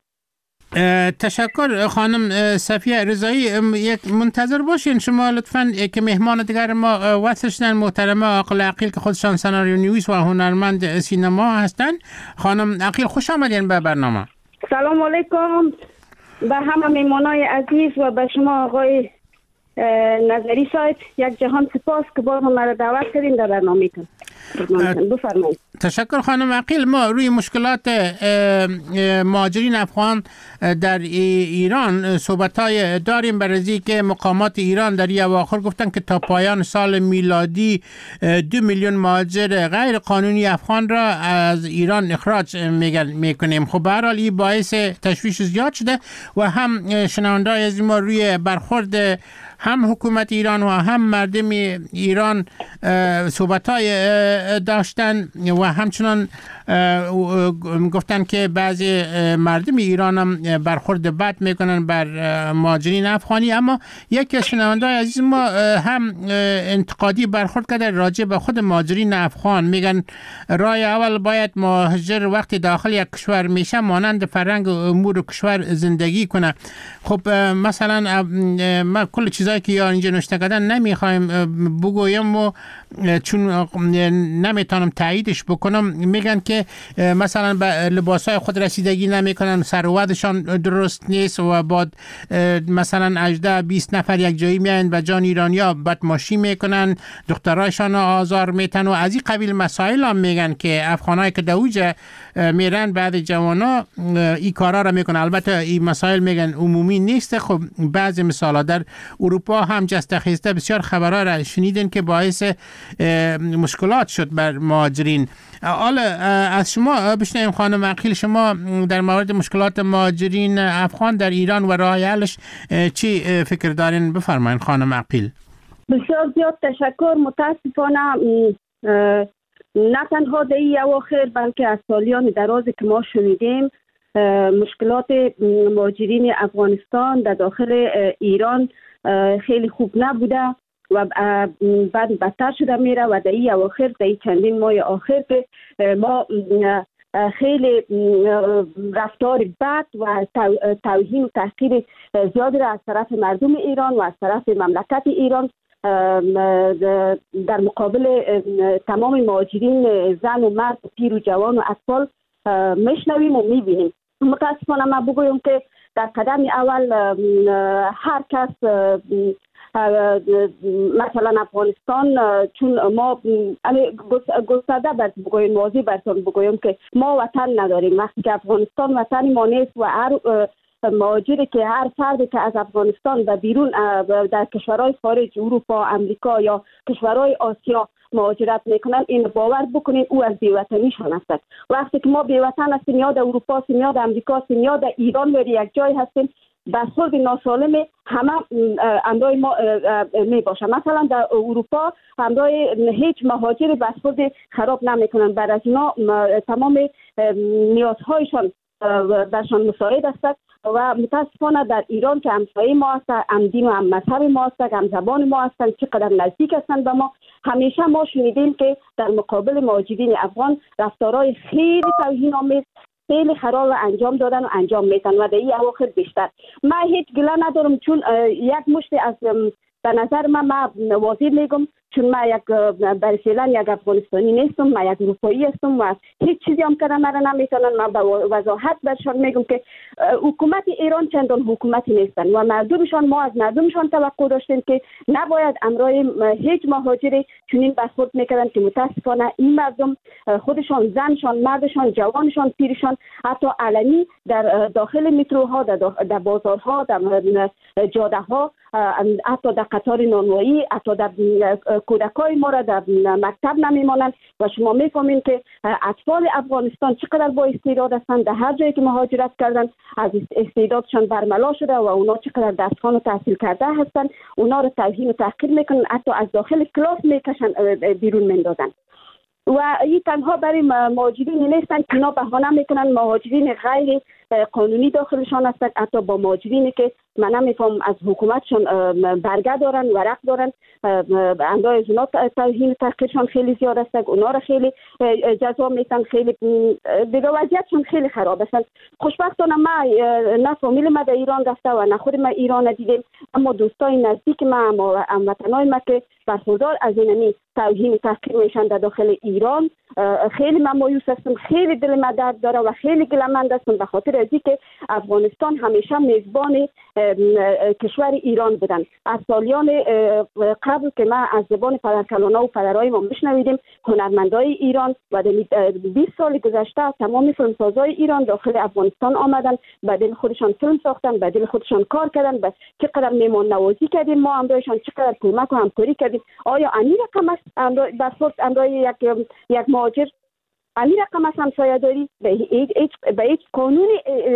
تشکر خانم صفیه رضایی. یک منتظر باشین شما لطفاً که مهمان دیگر ما وصل شدن، محترمه عاقل عقیل که خودشان سناریو نویس و هنرمند سینما هستن. خانم عقیل خوش آمدین به برنامه. سلام علیکم به همه مهمانای عزیز و به شما آقای نظری صاحب، یک جهان سپاس که باز ما را دعوت کردین در برنامه کن. بفرمایید. تشکر خانم عقیل. ما روی مشکلات مهاجرین افغان در ایران صحبت‌های داریم، برای که مقامات ایران در این اواخر گفتن که تا پایان سال میلادی 2 میلیون مهاجر غیر قانونی افغان را از ایران اخراج میکنیم. خب به هر حال این باعث تشویش زیاد شده و هم شنونده‌های از ما روی برخورد هم حکومت ایران و هم مردم ایران صحبت‌های داشتن و همچنان گفتن که بعضی مردم ایران هم برخورد بد میکنن بر مهاجرین افغانی. اما یک شنونده عزیز ما هم انتقادی برخورد کرده راجع به خود مهاجرین افغان. میگن راه اول باید مهاجر وقتی داخل یک کشور میشه مانند فرهنگ و امور کشور زندگی کنه. خب مثلا ما کل چیزایی که یار اینجا نوشته کردن نمیخوایم بگویم و چون نمیتونم تاییدش بکنم. میگن که مثلا به لباسای خود رسیدگی نمیکنن، ثروتشان درست نیست و بعد مثلا 18-20 نفر یک جایی میاین و جان ایرانیا بدماشی میکنن، دخترایشان آزار میتن و از این قبیل مسائل هم میگن که افغانایی که دوجه میرن بعد جوانا این کارا را میکنن. البته این مسائل میگن عمومی نیست. خب بعضی مثالا در اروپا هم جستخیسته بسیار خبرها را شنیدین که باعث مشکلات شد بر مهاجرین. حالا از شما بشنویم خانم عقیل، شما در مورد مشکلات مهاجرین افغان در ایران و راه حلش چی فکر دارین؟ بفرمایید خانم عقیل. بسیار زیاد تشکر. متاسفانه نه تنها در این اواخر بلکه از سالیان درازی که ما شنیدیم مشکلات مهاجرین افغانستان در داخل ایران خیلی خوب نبوده و بعد بدتر شده میره و در این اواخر در این چندین ماه آخر که ما خیلی رفتار بد و توهین و تحقیر زیادی را از طرف مردم ایران و از طرف مملکت ایران در مقابل تمام مهاجرین زن و مرد، پیر و جوان و اطفال میشنویم و میبینیم متاسفانه ما بگویم که در قدم اول هر کس مثلا افغانستان، چون ما گسترده بگویم، واضح براتون بگویم که ما وطن نداریم. وقتی که افغانستان وطن ما نیست و هر مهاجری که هر فردی که از افغانستان و بیرون در کشورهای خارج اروپا، امریکا یا کشورهای آسیا مهاجرت میکنن، این باور بکنید او از بی‌وطنیشان است. وقتی که ما بی‌وطن هستیم، یا در اروپا هستیم یا در امریکا هستیم یا در ایران و یک جای هستیم، برخورد ناسالم همه امرای ما می باشه. مثلا در اروپا امرای هیچ مهاجر برخورد خراب نمیکنن، بعد از اینا تمام نیازهایشان برشان مساعد است. و متاسفانه در ایران که همسایه ما هست، هم دین و هم مذهب ما هست، هم زبان ما هستند، چقدر نزدیک هستند به ما، همیشه ما شنیدیم که در مقابل مهاجرین افغان رفتارهای خیلی توهین‌آمیز، خیلی خراب انجام دادن و انجام میتن و در این اواخر بیشتر. من هیچ گله ندارم، چون یک مشت از به نظر من واضح میگم، چون من یک برای فعلا یک افغانستانی نیستم، من یک اروپایی هستم و هیچ چیزی هم کردن مرا نمیتونن. من به وضاحت برشان میگم که حکومت ایران چندان حکومتی نیستن و مردمشان، ما از مردمشان توقع داشتیم که نباید امرای هیچ مهاجری چنین برخورد میکردن که متاسفانه این مردم خودشان، زنشان، مردشان، جوانشان، پیرشان، حتی علنی در داخل متروها، در بازارها، در جاده ها، حتی در قطار نانوایی، حتی در کودکای ما را در مکتب نمیمانند و شما میفهمین که اطفال افغانستان چقدر با استعداد هستند. در هر جایی که مهاجرت کردن از استعدادشان برملا شده و اونا چقدر دستخوان و تحصیل کرده هستند، اونا را توهین و تحقیر میکنن، حتی از داخل کلاس میکشن، بیرون میندازن. و این تنها برای مهاجرین نیستند که اینا بهانه میکنن مهاجرین غیر قانونی داخلشان هستند، حتی با مهاجرینی که من نمیفهم از حکومتشان برگه دارن، ورق دارن، اندای از اونا توهین تحقیرشان خیلی زیاد است، اونا را خیلی جزا میتن، خیلی دیگه وضعیتشان خیلی خراب است. خوشبختانه ما نه فامیل ما در ایران رفته و نه خود ما ایران دیدیم، اما دوستای نزدیک ما، هموطنای ما که برخوردار از اینمی توهین تحقیر میشن در داخل ایران، خیلی من مایوس هستم، خیلی دل من درد داره و خیلی گله‌مند هستم به خاطر از اینکه افغانستان همیشه میزبان کشور ایران بودن. از سالیان قبل که ما از زبان پدرکلانا و پدرای ما میشنویدیم، هنرمندای ایران و 20 سال گذشته تمام فیلمسازای ایران داخل افغانستان آمدن، به دل خودشان فیلم ساختن، به دل خودشان کار کردن، چقدر میهمان نوازی کردیم ما همراهشان، چقدر کمک و همکاری کردیم. آیا این رقم است امروز یک مهاجر این رقم است همسایه داری؟ به هیچ قانونی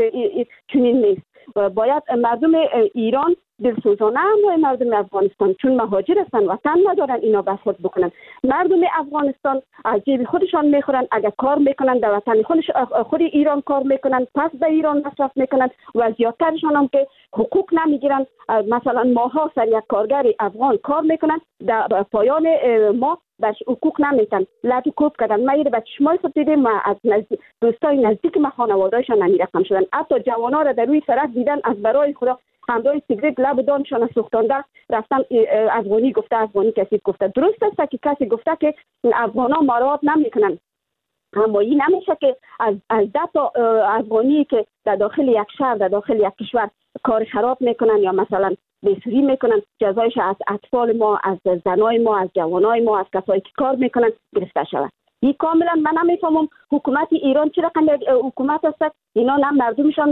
چنین نیست. باید مردم ایران دلسوزانه همراه مردم افغانستان، چون مهاجر هستن، وطن ندارن، اینا برخورد بکنن. مردم افغانستان از جیب خودشان میخورن، اگر کار میکنن در وطن خود ایران کار میکنن، پس به ایران مصرف میکنن و زیادترشان هم که حقوق نمیگیرن. مثلا ماها سر یک کارگر افغان کار میکنن، در پایان ما بهش حقوق نمیتن، لطو کوب کردن. ما یه به چشمای خود دیدیم، ما از دوستای نزدیک ما خانواده‌شان نمی رقم شدن. حتی جوانا را در روی سرک دیدن، از برای خدا همراه سیگرت لب دانشان سوختانده رفتن. افغانی گفته، افغانی کسی گفته. درست است که کسی گفته که افغانا مراعات نمیکنن، اما این نمیشه که از 10 تا افغانی که در داخل یک شهر، در داخل یک کشور کار خراب میکنن یا مثلا بیسوری میکنن، جزایش از اطفال ما، از زنای ما، از جوانای ما، از کسایی که کار میکنن گرفته شود. این کاملا من نمیفهمم حکومت ایران چرا قند حکومت است. اینا نه مردمشان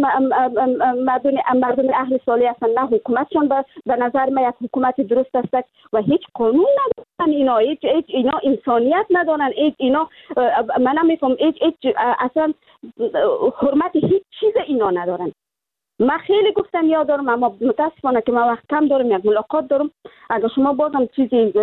مردم اهل صالح هستند، نه حکومتشان به نظر من یک حکومت درست است و هیچ قانون ندارن. اینا انسانیت ندارن. اینا من نمیفهمم اصلا حرمت هیچ چیز اینا ندارن. من خیلی گفتن یاد دارم، اما متاسفانه که من وقت کم دارم، یک ملاقات دارم. اگر شما بازم چیزی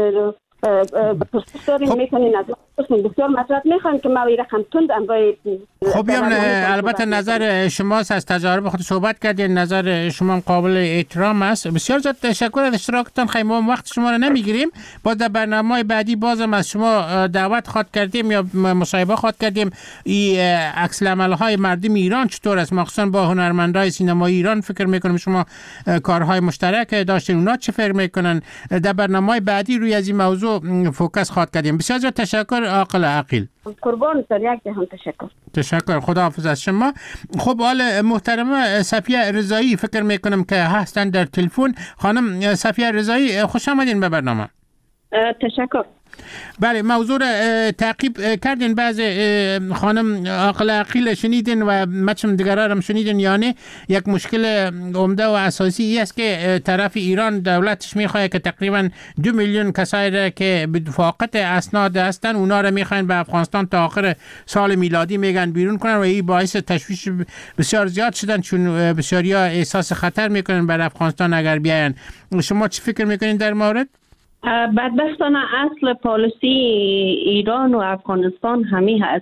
پرسش دارین میتونین از بسیار مطلب میخواین که ما این رقم تند امرای. خب البته نظر شماست، از تجارب خود صحبت کردین، نظر شما قابل احترام است. بسیار زیاد تشکر از اشتراکتان. خیلی ما وقت شما رو نمیگیریم، باز در برنامه بعدی بازم از شما دعوت خواهد کردیم یا مصاحبه خواهد کردیم. این عکس العمل‌های مردم ایران چطور است، مخصوصا با هنرمندای سینمایی ایران فکر میکنم شما کارهای مشترک داشتین، اونا چه فکر میکنن. در برنامه بعدی روی از این موضوع موضوع فوکس خواهد کردیم. بسیار زیاد تشکر عاقل عقیل. قربان سر یک هم تشکر. خداحافظ از شما. خب حال محترمه صفیه رضایی فکر میکنم که هستن در تلفن. خانم صفیه رضایی خوش آمدین به برنامه. تشکر. بله، موضوع تعقیب کردین، بعض خانم عاقل عقیل شنیدین و مچم دیگرها هم شنیدین. یعنی یک مشکل عمده و اساسی ای است که طرف ایران دولتش میخواد که تقریبا 2 میلیون کسایی را که فاقد اسناد هستن اونا را میخواین به افغانستان تا آخر سال میلادی میگن بیرون کنن و این باعث تشویش بسیار زیاد شدن، چون بسیاریا احساس خطر میکنن بر افغانستان اگر بیاین. شما چی فکر میکنین در مورد؟ بدبختانه اصل پالیسی ایران و افغانستان همی هست.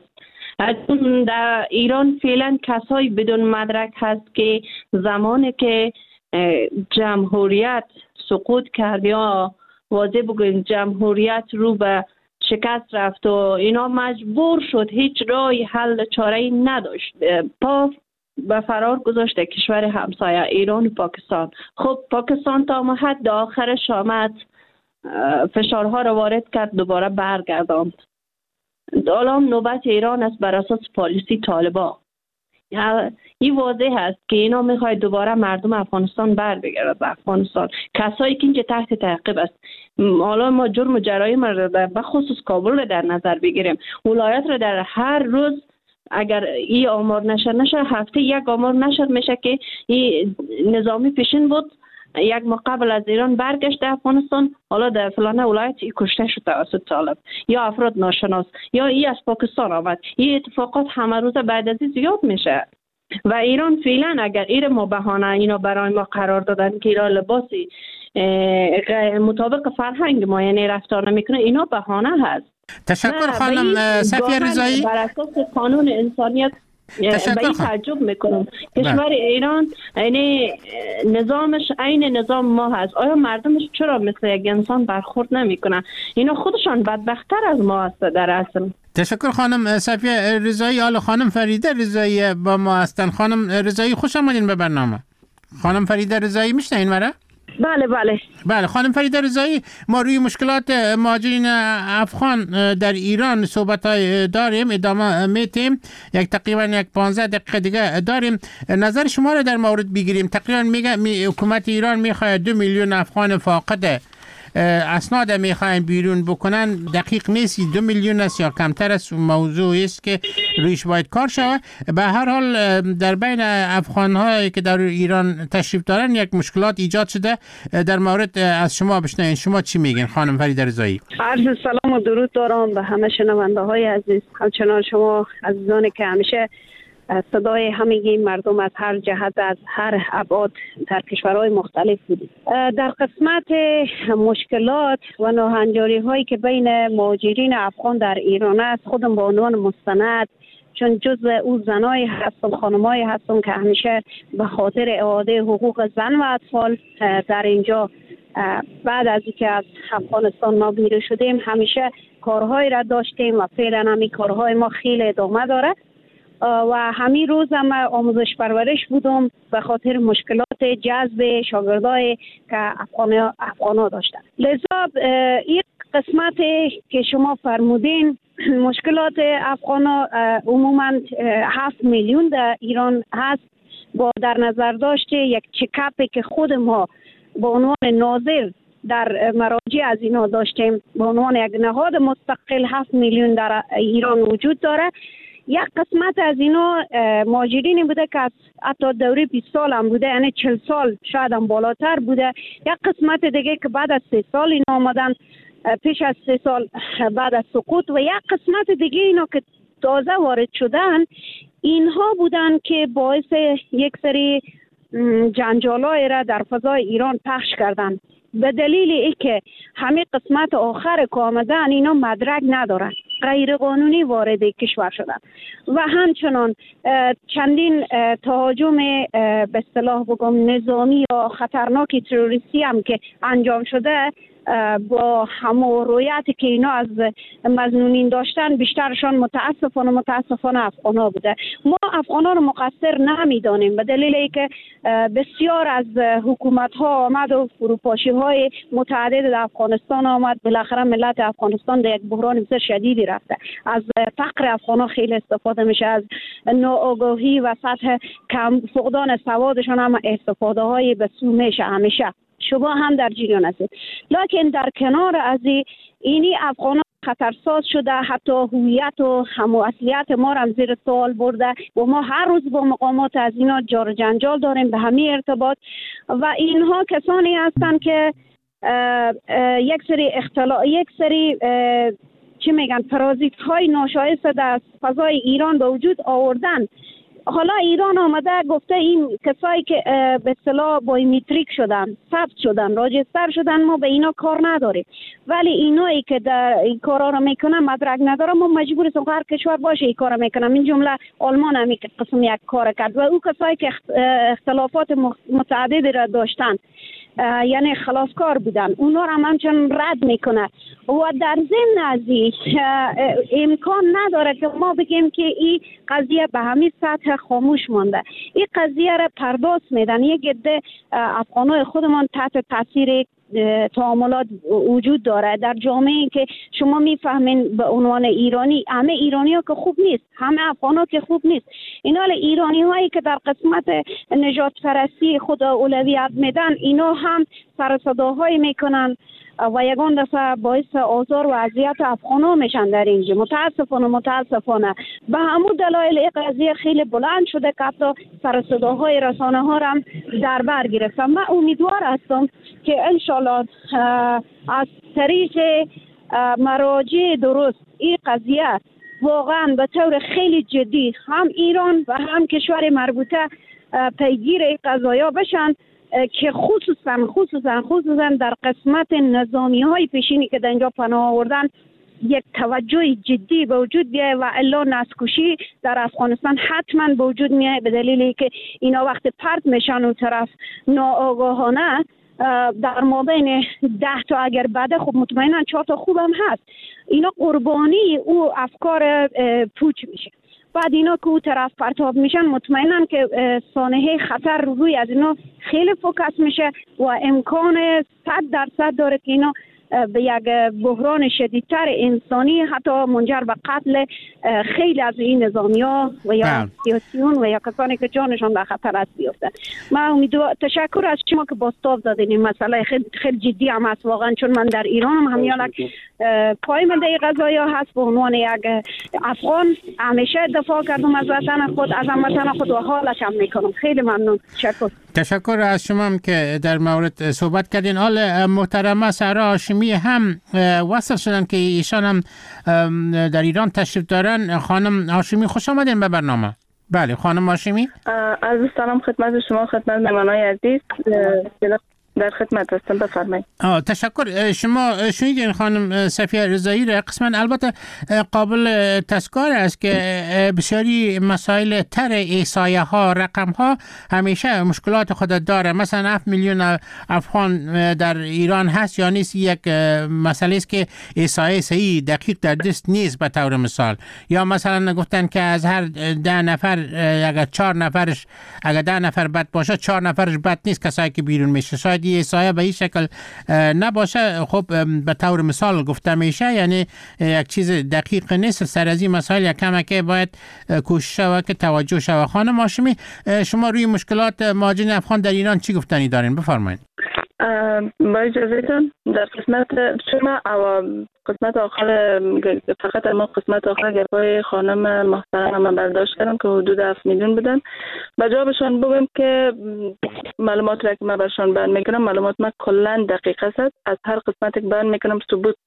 در ایران فعلا کسایی بدون مدرک هست که زمانی که جمهوریت سقوط کرد یا واضح بگویم جمهوریت رو به شکست رفت و اینا مجبور شد، هیچ راهی حل چاره‌ای نداشت، پا به فرار گذاشته کشور همسایه ایران و پاکستان. خب پاکستان تا حد آخرش آمد، فشارها را وارد کرد، دوباره برگرداند. حالا نوبت ایران است بر اساس پالیسی طالبان. این واضح است که اینا میخواید دوباره مردم افغانستان بر بگردد به افغانستان، کسایی که اینجا تحت تعقیب است. حالا ما جرم و جرایم را به خصوص کابل را در نظر بگیریم، ولایت را در هر روز اگر این آمار نشه هفته یک آمار نشر میشه که این نظامی پیشین بود، یک ماه قبل از ایران برگشت افغانستان، حالا در فلانه ولایت کشته شد توسط طالب یا افراد ناشناس یا ای از پاکستان آمد. این اتفاقات همه روز بعد از این زیاد میشه و ایران فعلا اگر ایر ما بهانه اینا برای ما قرار دادن که ایران لباسی مطابق فرهنگ ما یعنی رفتار نمیکنه، اینا بهانه هست. تشکر خانم صفیه رضایی. بر اساس قانون انسانیت به این تعجب میکنم. کشور ایران یعنی نظامش عین نظام ما هست، آیا مردمش چرا مثل یک انسان برخورد نمیکنن؟ اینا خودشان بدبختتر از ما هست در اصل. تشکر خانم صفیه رضایی. حالا خانم فریده رضایی با ما هستن. خانم رضایی خوش آمدین به برنامه. خانم فریده رضایی میشنین مرا؟ بله خانم فریده رضایی، ما روی مشکلات مهاجرین افغان در ایران صحبت‌های داریم، ادامه میتیم، تقریبا 15 دقیقه دیگه داریم. نظر شما رو در مورد بگیریم. تقریبا میگه حکومت ایران میخواد 2 میلیون افغان فاقد اسناد میخواین بیرون بکنن. دقیق نیست 2 میلیون است یا کمتر است، موضوعی است که رویش باید کار شود. به هر حال در بین افغان‌هایی که در ایران تشریف دارن یک مشکلات ایجاد شده. در مورد از شما بشنویم، شما چی میگین خانم فریده رضایی؟ عرض سلام و درود دارم به همه شنونده‌های عزیز، همچنان شما عزیزانی که همیشه صدای همگی مردم از هر جهت از هر ابعاد در کشورهای مختلف بودید. در قسمت مشکلات و ناهنجاری هایی که بین مهاجرین افغان در ایران است، خودم به عنوان مستند، چون جزء او زنای هستم، خانمایی هستم که همیشه به خاطر اعاده حقوق زن و اطفال در اینجا بعد از اینکه از افغانستان ما بیرون شدیم همیشه کارهایی را داشتیم و فعلا همین کارهای ما خیلی ادامه داره و همین روز هم آموزش پرورش بودم به خاطر مشکلات جذب شاگردای که افغانا داشتن. لذا این قسمت که شما فرمودین مشکلات افغانا عموما 7 میلیون در ایران هست. با در نظر داشته یک چکاپی که خود ما به عنوان ناظر در مراجع از اینا داشتیم، به عنوان یک نهاد مستقل 7 میلیون در ایران وجود داره. یک قسمت از اینا مهاجرینی بوده که حتی دوره 20 سال هم بوده، یعنی 40 سال شاید هم بالاتر بوده. یک قسمت دیگه که بعد از 3 سال اینا آمدن، پیش از 3 سال بعد از سقوط، و یک قسمت دیگه اینا که تازه وارد شدن، اینها بودن که باعث یک سری جنجالای را در فضای ایران پخش کردن به دلیل اینکه همه قسمت آخر که آمدن اینا مدرک ندارن، غیر قانونی وارد کشور شدن و همچنان چندین تهاجم به اصطلاح بگم نظامی یا خطرناک تروریستی هم که انجام شده با همو رویتی که اینا از مظنونین داشتن بیشترشان متاسفانه افغان ها بوده. ما افغان ها رو مقصر نمیدانیم به دلیل اینکه بسیار از حکومت ها آمد و فروپاشی های متعدد در افغانستان آمد. بالاخره ملت افغانستان در یک بحران بسیار شدیدی رفته. از فقر افغان ها خیلی استفاده میشه، از ناآگاهی و سطح کم فقدان سوادشان هم استفاده های بسیار میشه. همیشه شما هم در جریان هستید، لکن در کنار از اینی افغان خطرساز شده، حتی هویت و هماصلیت ما را زیر سوال برده و ما هر روز با مقامات از اینا جار جنجال داریم به همین ارتباط. و اینها کسانی هستند که یک سری چی میگن پرازیت های ناشایسته در فضای ایران به وجود آوردن. حالا ایران آمده گفته این کسایی که به اصطلاح بایومتریک شدن، ثبت شدن، راجستر شدن، ما به اینا کار نداریم، ولی اینایی که در این کارا رو میکنن مدرک نداره، ما مجبور هستیم هر کشور باشه این کارا میکنن. این جمله آلمان هم قسم یک کار کرد و او کسایی که اختلافات متعددی را داشتن یعنی خلاصکار بودن، اونا رو هم همچنان رد میکنه. و در ضمن از امکان نداره که ما بگیم که این قضیه به همین سطح خاموش مانده. این قضیه را پرداز میدن. یک عده افغانای خودمان تحت تاثیر تعاملات وجود داره در جامعه که شما میفهمین به عنوان ایرانی همه ایرانی ها که خوب نیست، همه افغان ها که خوب نیست. اینا ایرانی هایی که در قسمت نجات پرستی خود اولویت میدن، اینا هم سر صداهایی میکنن و یگان دفعه باعث آزار و اذیت افغان ها میشن در اینجا. متاسفانه به همون دلایل این قضیه خیلی بلند شده که حتی سر صداهای رسانه ها هم در بر گرفتم. من امیدوار هستم که انشالله از طریق مراجع درست این قضیه واقعا به طور خیلی جدی هم ایران و هم کشور مربوطه پیگیر این قضایا بشن که خصوصا در قسمت نظامی های پیشینی که در اینجا پناه آوردن یک توجه جدی به وجود بیاید و الا نسل‌کشی در افغانستان حتما به وجود میاد به دلیلی که اینا وقت پرت میشن اون طرف ناآگاهانه در مابین 10 تا اگر بده خب مطمئنا 4 تا خوب هم هست. اینا قربانی او افکار پوچ میشه. بعد اینا که او طرف پرتاب میشن مطمئنا که سانحه خطر روی از اینا خیلی فوکس میشه و امکان 100% داره که اینا به یک بحران شدیدتر انسانی حتی منجر به قتل خیلی از این نظامی‌ها و یا سیاسیون و یا کسانی که جانشان در خطر است بیفتن. من تشکر از شما که بازتاب دادین. این مسئله خیلی جدی هم هست واقعا، چون من در ایران هم همیالک پایمانده قضایا هست به عنوان یک افغان همیشه دفاع کردم از وطن خود، از وطن خود و حالش هم میکنم. خیلی ممنون. تشکر از شما که در مورد صحبت کردین. حال محترمه سهرا هاشمی هم وصل شدن که ایشان هم در ایران تشریف دارن. خانم هاشمی خوش آمدین به برنامه. بله خانم هاشمی. عرض سلام خدمت شما، خدمت مهمانای عزیز، در خدمت هستم، بفرمایید. تشکر. شما شنیدین خانم صفیه رضایی را، قسما البته قابل تذکر است که بسیاری مسائل تر احصایه ها، رقم ها همیشه مشکلات خود داره. مثلا 7 میلیون افغان در ایران هست یا نیست، یک مسئله است که احصایه صحیح دقیق در دست نیست. به طور مثال یا مثلا گفتن که از هر 10 نفر اگر 10 نفر بد باشه 4 نفرش بد نیست کسایی که بیرون میشه. شاید احصایه به این شکل نباشه. خب به طور مثال گفته میشه، یعنی یک چیز دقیق نیست. سر از این مسائل یک کمک باید کوشش شود که توجه شود. خانم هاشمی شما روی مشکلات مهاجرین افغان در ایران چی گفتنی دارین؟ بفرمایید. با اجازهتون در قسمت شما قسمت آخر فقط ما قسمت آخر گپای خانم محترم من برداشت کردم که حدود 7 میلیون بودن. با جوابشان بگم که معلومات را که من برشان بیان میکنم معلومات ما کلا دقیق است. از هر قسمتی که بیان میکنم ثبوت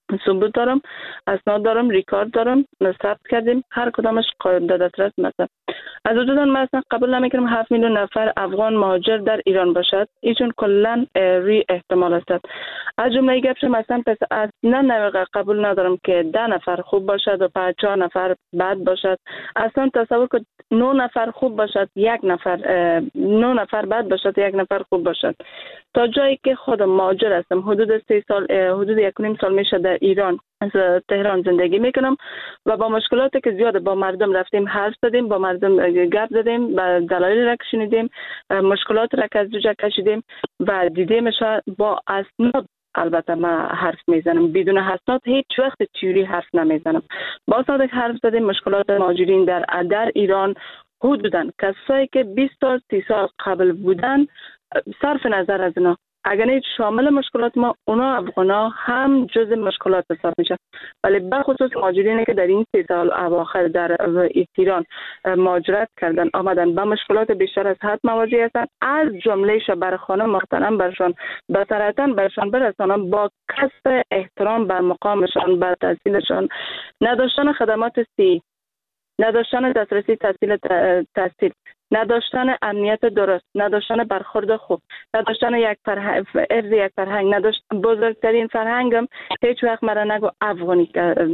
ثبوت دارم، اسناد دارم، ریکارد دارم، ثبت کردیم، هر کدامش قابل در دسترس مثلا. از حدودا مثلا قبول نمیکنم 7 میلیون نفر افغان مهاجر در ایران باشد، ایشون کلا روی احتمال است. از جمله گپش مثلا پس اصلا قبول ندارم که 10 نفر خوب باشد و 4 نفر بد باشد. اصلا تصور کنید 9 نفر خوب باشد، 1 نفر 9 نفر بد باشد، 1 نفر خوب باشد. تا جایی که خودم مهاجر هستم، حدود 3 سال، حدود 1.5 سال میشه در ایران از تهران زندگی میکنم و با مشکلاتی که زیاد با مردم رفتیم حرف زدیم، با مردم گپ زدیم، با دلایل را شنیدیم، مشکلات را که از جا کشیدیم و دیدیمش با اسناد. البته من حرف میزنم، بدون اسناد هیچ وقت تئوری حرف نمیزنم. با اسناد حرف زدیم. مشکلات مهاجرین در ایران حدوداً کسایی که 20 سال 30 سال قبل بودن، صرف نظر از اینا اگر نیست شامل مشکلات ما، اونا افغانا هم جز مشکلات حساب میشه. ولی بخصوص مهاجرینی که در این 3 سال اواخر در ایران مهاجرت کردن آمدن با مشکلات بیشتر از حد مواجه هستند، از جمله شبر خانم محترم برشان بصراحتاً برشان برسانم با کسب احترام بر مقامشان، بر تحصیلشان، نداشتن خدمات صحی، نداشتن دسترسی تحصیل، نداشتن امنیت درست، نداشتن برخورد خوب، نداشتن یک فرهنگ، نداشت بزرگترین فرهنگم هیچ وقت مرا نگو افغانی،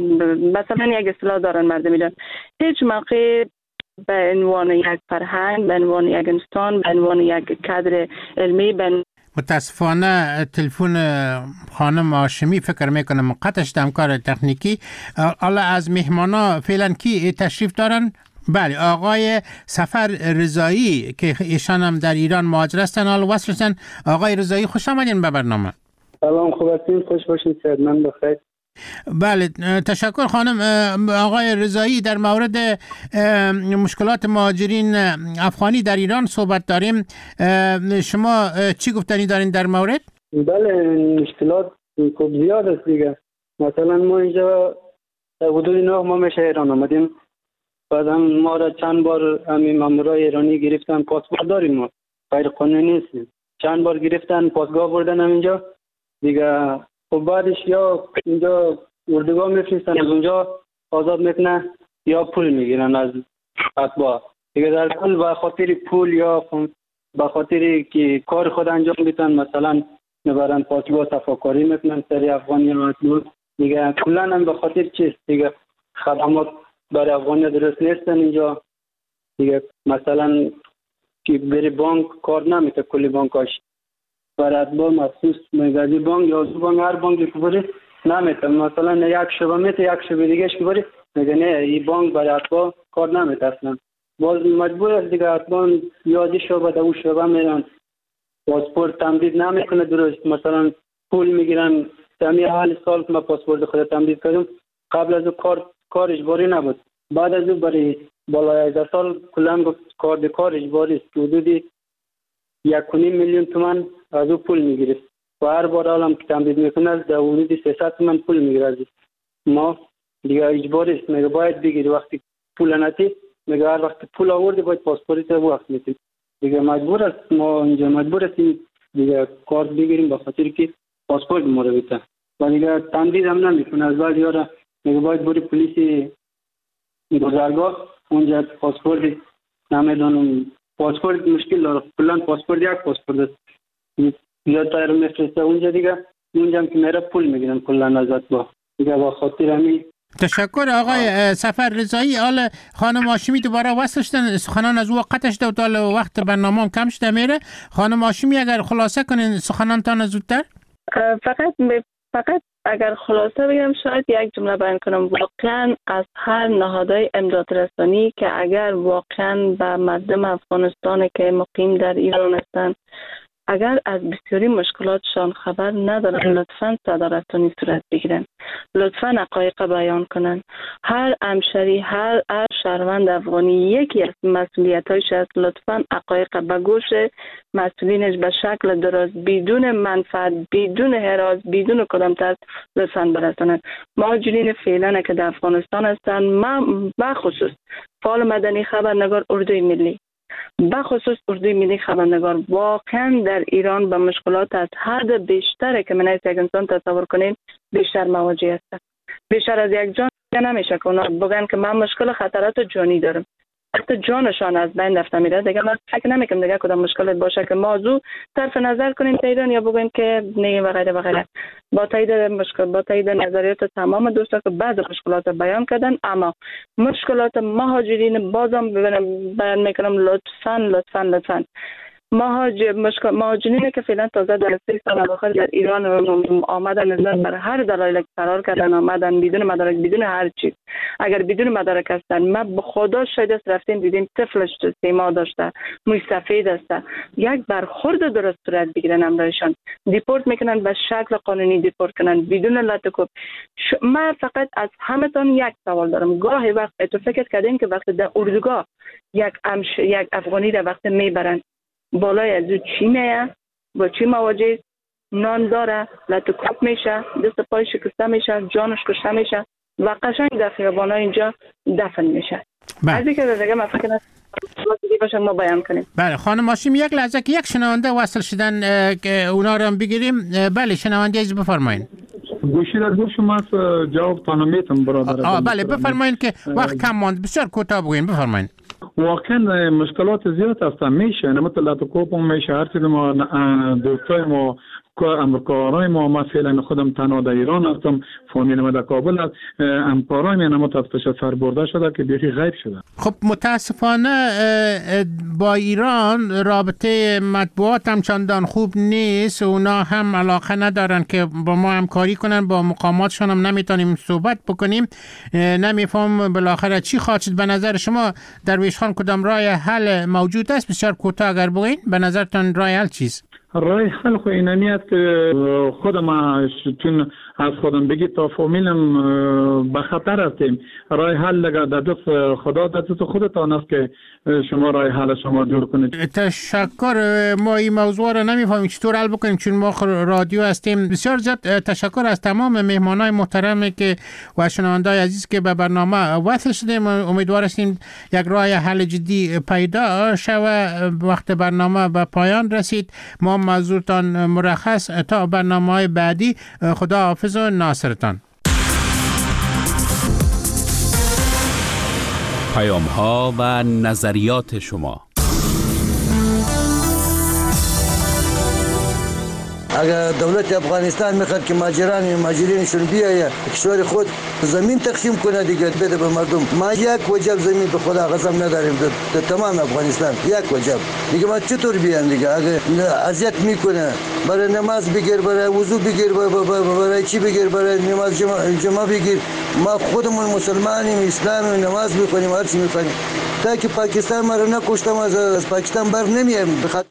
مثلا یک اصطلاح دارن مردم میدن، هیچ موقع به عنوان یک فرهنگ، به عنوان یک انسان، به عنوان یک کادر علمی متاسفانه تلفن خانم هاشمی فکر میکنم قطعش دم کار تکنیکی. حالا از مهمانا فعلا کی تشریف دارن؟ بله، آقای سفر رضایی که ایشان هم در ایران مهاجر هستن، حالا وصل شدن. آقای رضایی خوش آمدین به برنامه. سلام، خوب هستین؟ خوش باشین، صحتمند بخیر. بله، تشکر خانم. آقای رضایی، در مورد مشکلات مهاجرین افغانی در ایران صحبت داریم. شما چی گفتنی دارین در مورد؟ بله، مشکلات خوب زیاد است دیگه. مثلا ما اینجا حدود 9 ماه میشه ایران آمدیم، بعد هم ما را چند بار همین مامورای ایرانی گرفتن، پاسپورت داریم، ما غیر قانونی نیستیم، چند بار گرفتن، پاسگاه بردن همینجا دیگه. خب بعدش یا اینجا اردوگاه میفرستن، از اونجا آزاد میکنن یا پول میگیرن از اتباع دیگه. در کل به خاطر پول یا به خاطر که کار خود انجام بدن، مثلا میبرن پاسگاه تفاکاری میکنن سری افغانی و اتباع دیگه. کلا هم به خاطر چیز دیگه، خدمات برای افغانی درست نیستن اینجا دیگه. مثلا که بری بانک کار نمیده، کلی بانکاش برای اتباع مخصوص مگزی بانک یا زو بانک، هر بانکی که بری نمیده. مثلا یک شبه میده، یک شبه دیگهش که بری میگه نه این بانک برای اتباع کار نمیده اصلا. باز مجبور است دیگه اتباع یادی شبه دو شبه میرن، پاسپورت تمدید نمیکنه درست، مثلا پول میگیرن. تمی اول سال که ما پاسپورت خود تمدید کردم، قبل از کار اجباری نبود، بعد از اون برای بالای 18 سال کلا گفت کار اجباری است. حدود 1.5 میلیون تومان از او پول میگیره و هر بار حالم که تمدید میکنه از حدود 300 تومان پول میگیره از ما دیگه. اجباری است، میگه باید بگیری، وقتی پول ندی میگه هر وقت پول آوردی باید پاسپورت رو وقت میدی دیگه. مجبور است، ما اینجا مجبور هستیم دیگه کار بگیریم به خاطر که پاسپورت ما رو بده و دیگه تمدید هم نمیکنه. از بعد یارا میگه باید بری پلیس گذرگاه، اونجا پاسپورت نمیدونم، پاسپورت مشکل داره، کلا پاسپورت یک پاسپورت است، زیاد تایر میفرسته اونجا دیگه. اونجا هم که میره پول میگیرن کلا ازت با دیگه. با خاطر همین تشکر آقای سفر رضایی. حالا خانم هاشمی دوباره وصل شدن، سخنان از وقتش دو تا وقت برنامه هم کم شده میره. خانم هاشمی اگر خلاصه کنین سخنانتان زودتر. فقط اگر خلاصه بگم، شاید یک جمله بیان کنم. واقعا از هر نهادهای امدادرسانی که اگر واقعا به مردم افغانستان که مقیم در ایران هستند، اگر از بسیاری مشکلاتشان خبر ندارن، لطفاً صدارتانی صورت بگیرن، لطفاً حقایق بیان کنن. هر همشهری، هر شهروند افغانی یکی از مسئولیتایش است لطفاً حقایق به گوش مسئولینش به شکل درست، بدون منفعت، بدون هراس، بدون کدام ترس لطفاً برسانند. مهاجرین فعلا که در افغانستان هستند، ما بخصوص فعال مدنی، خبرنگار، اردوی ملی، بخصوص اردوی ملی خبرنگار واقعا در ایران به مشکلات از حد بیشتره که من از یک انسان تصور کنین بیشتر مواجه هستم. بیشتر از یک جان نمیشه که اونا بگن که من مشکل خطرات جانی دارم. وقتی جانشان از بین رفته میره دیگه من فکر نمیکنم دیگه کدام مشکلات باشه که موضوع صرف نظر کنیم تا ایران یا بگیم که نه و غیره و غیره. با تایید نظریات تمام دوستا که بعض مشکلات بیان کردن، اما مشکلات مهاجرین بازم بیان میکنم لطفاً مهاجرینی که فعلا تازه در 3 سال اخیر در ایران آمدن نظر بر هر دلایل قرار کردن آمدن بدون مدارک بدون هر چیز. اگر بدون مدارک هستن ما به خدا شاید است رفتیم دیدیم طفلش سیما داشته، موی سفید است، یک برخورد درست صورت بگیرن امرایشان دیپورت میکنن به شکل قانونی دیپورت کنن بدون لطکوب. من فقط از همتون یک سوال دارم. گاهی وقت تو فکر کردین که وقتی در اردوگاه یک افغانی را وقتی میبرن بالای از او چی میه؟ با چی مواجه؟ نان داره، لطکوب میشه، دست پای شکسته میشه، جانش کشته میشه و قشنگ در خیابانا اینجا دفن میشه. از اینکه دیگه من فکر نکنم ما بیان کنیم. بله خانم هاشم، یک لحظه که یک شنونده وصل شدن که اونا رو هم بگیریم. بله شنونده از بفرمایید. گوشی را گوش شما جواب تانو میتم برادر. بله بفرمایید که وقت کم ماند، بسیار کوتاه بگوین، بفرمایید. واقعا مشکلات زیاد هستن میشه مثل لطکوب میشه هر چیز ما دوستای ما امکارای ما فعلا خودم تنها در ایران هستم، فامیل ما در کابل است، امکارای من متاسفانه سر برده شده که بیخی غیب شده. خب متاسفانه با ایران رابطه مطبوعات هم چندان خوب نیست، اونا هم علاقه ندارن که با ما همکاری کنن، با مقاماتشون هم نمیتونیم صحبت بکنیم. نمیفهم بالاخره چی خواهد شد. به نظر شما درویش خان کدام راه حل موجود است؟ بسیار کوتاه اگر بگین به نظرتون راه حل چیست؟ راه حل خو اینانی است که خودم چون از خودم بگی تا فامیلم به خطر هستیم. راه حل در دست خدا، در دست خودتان است که شما راه حل شما جور کنید. تشکر. ما این موضوع رو نمیفهمیم چطور حل بکنیم چون ما رادیو هستیم. بسیار زیاد تشکر از تمام مهمانای محترم که و شنوندای عزیز که به برنامه وصل شدیم. امیدوار هستیم یک راه حل جدی پیدا شود. وقت برنامه به پایان رسید. ما منظورتان مرخص تا برنامه‌های بعدی. خدا حافظ و ناصرتان. پیام‌ها و نظریات شما. اگر دولت افغانستان میخواد که مهاجرینشون بیایه کشور خود زمین تقسیم کنه دیگه بده به مردم. ما یک وجب زمین به خدا قسم نداریم در تمام افغانستان یک وجب دیگه. ما چطور بیان دیگه؟ اگر اذیت میکنه برای نماز بگیر، برای وضو بگیر، برای چی بگیر، برای نماز جمعه بگیر. ما خودمون مسلمانیم، اسلامیم، نماز میکنیم، هر چی میکنیم. تا که پاکستان ما رو نکشتم از پاکستان بر نمیایم. بخاطر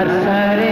بر سر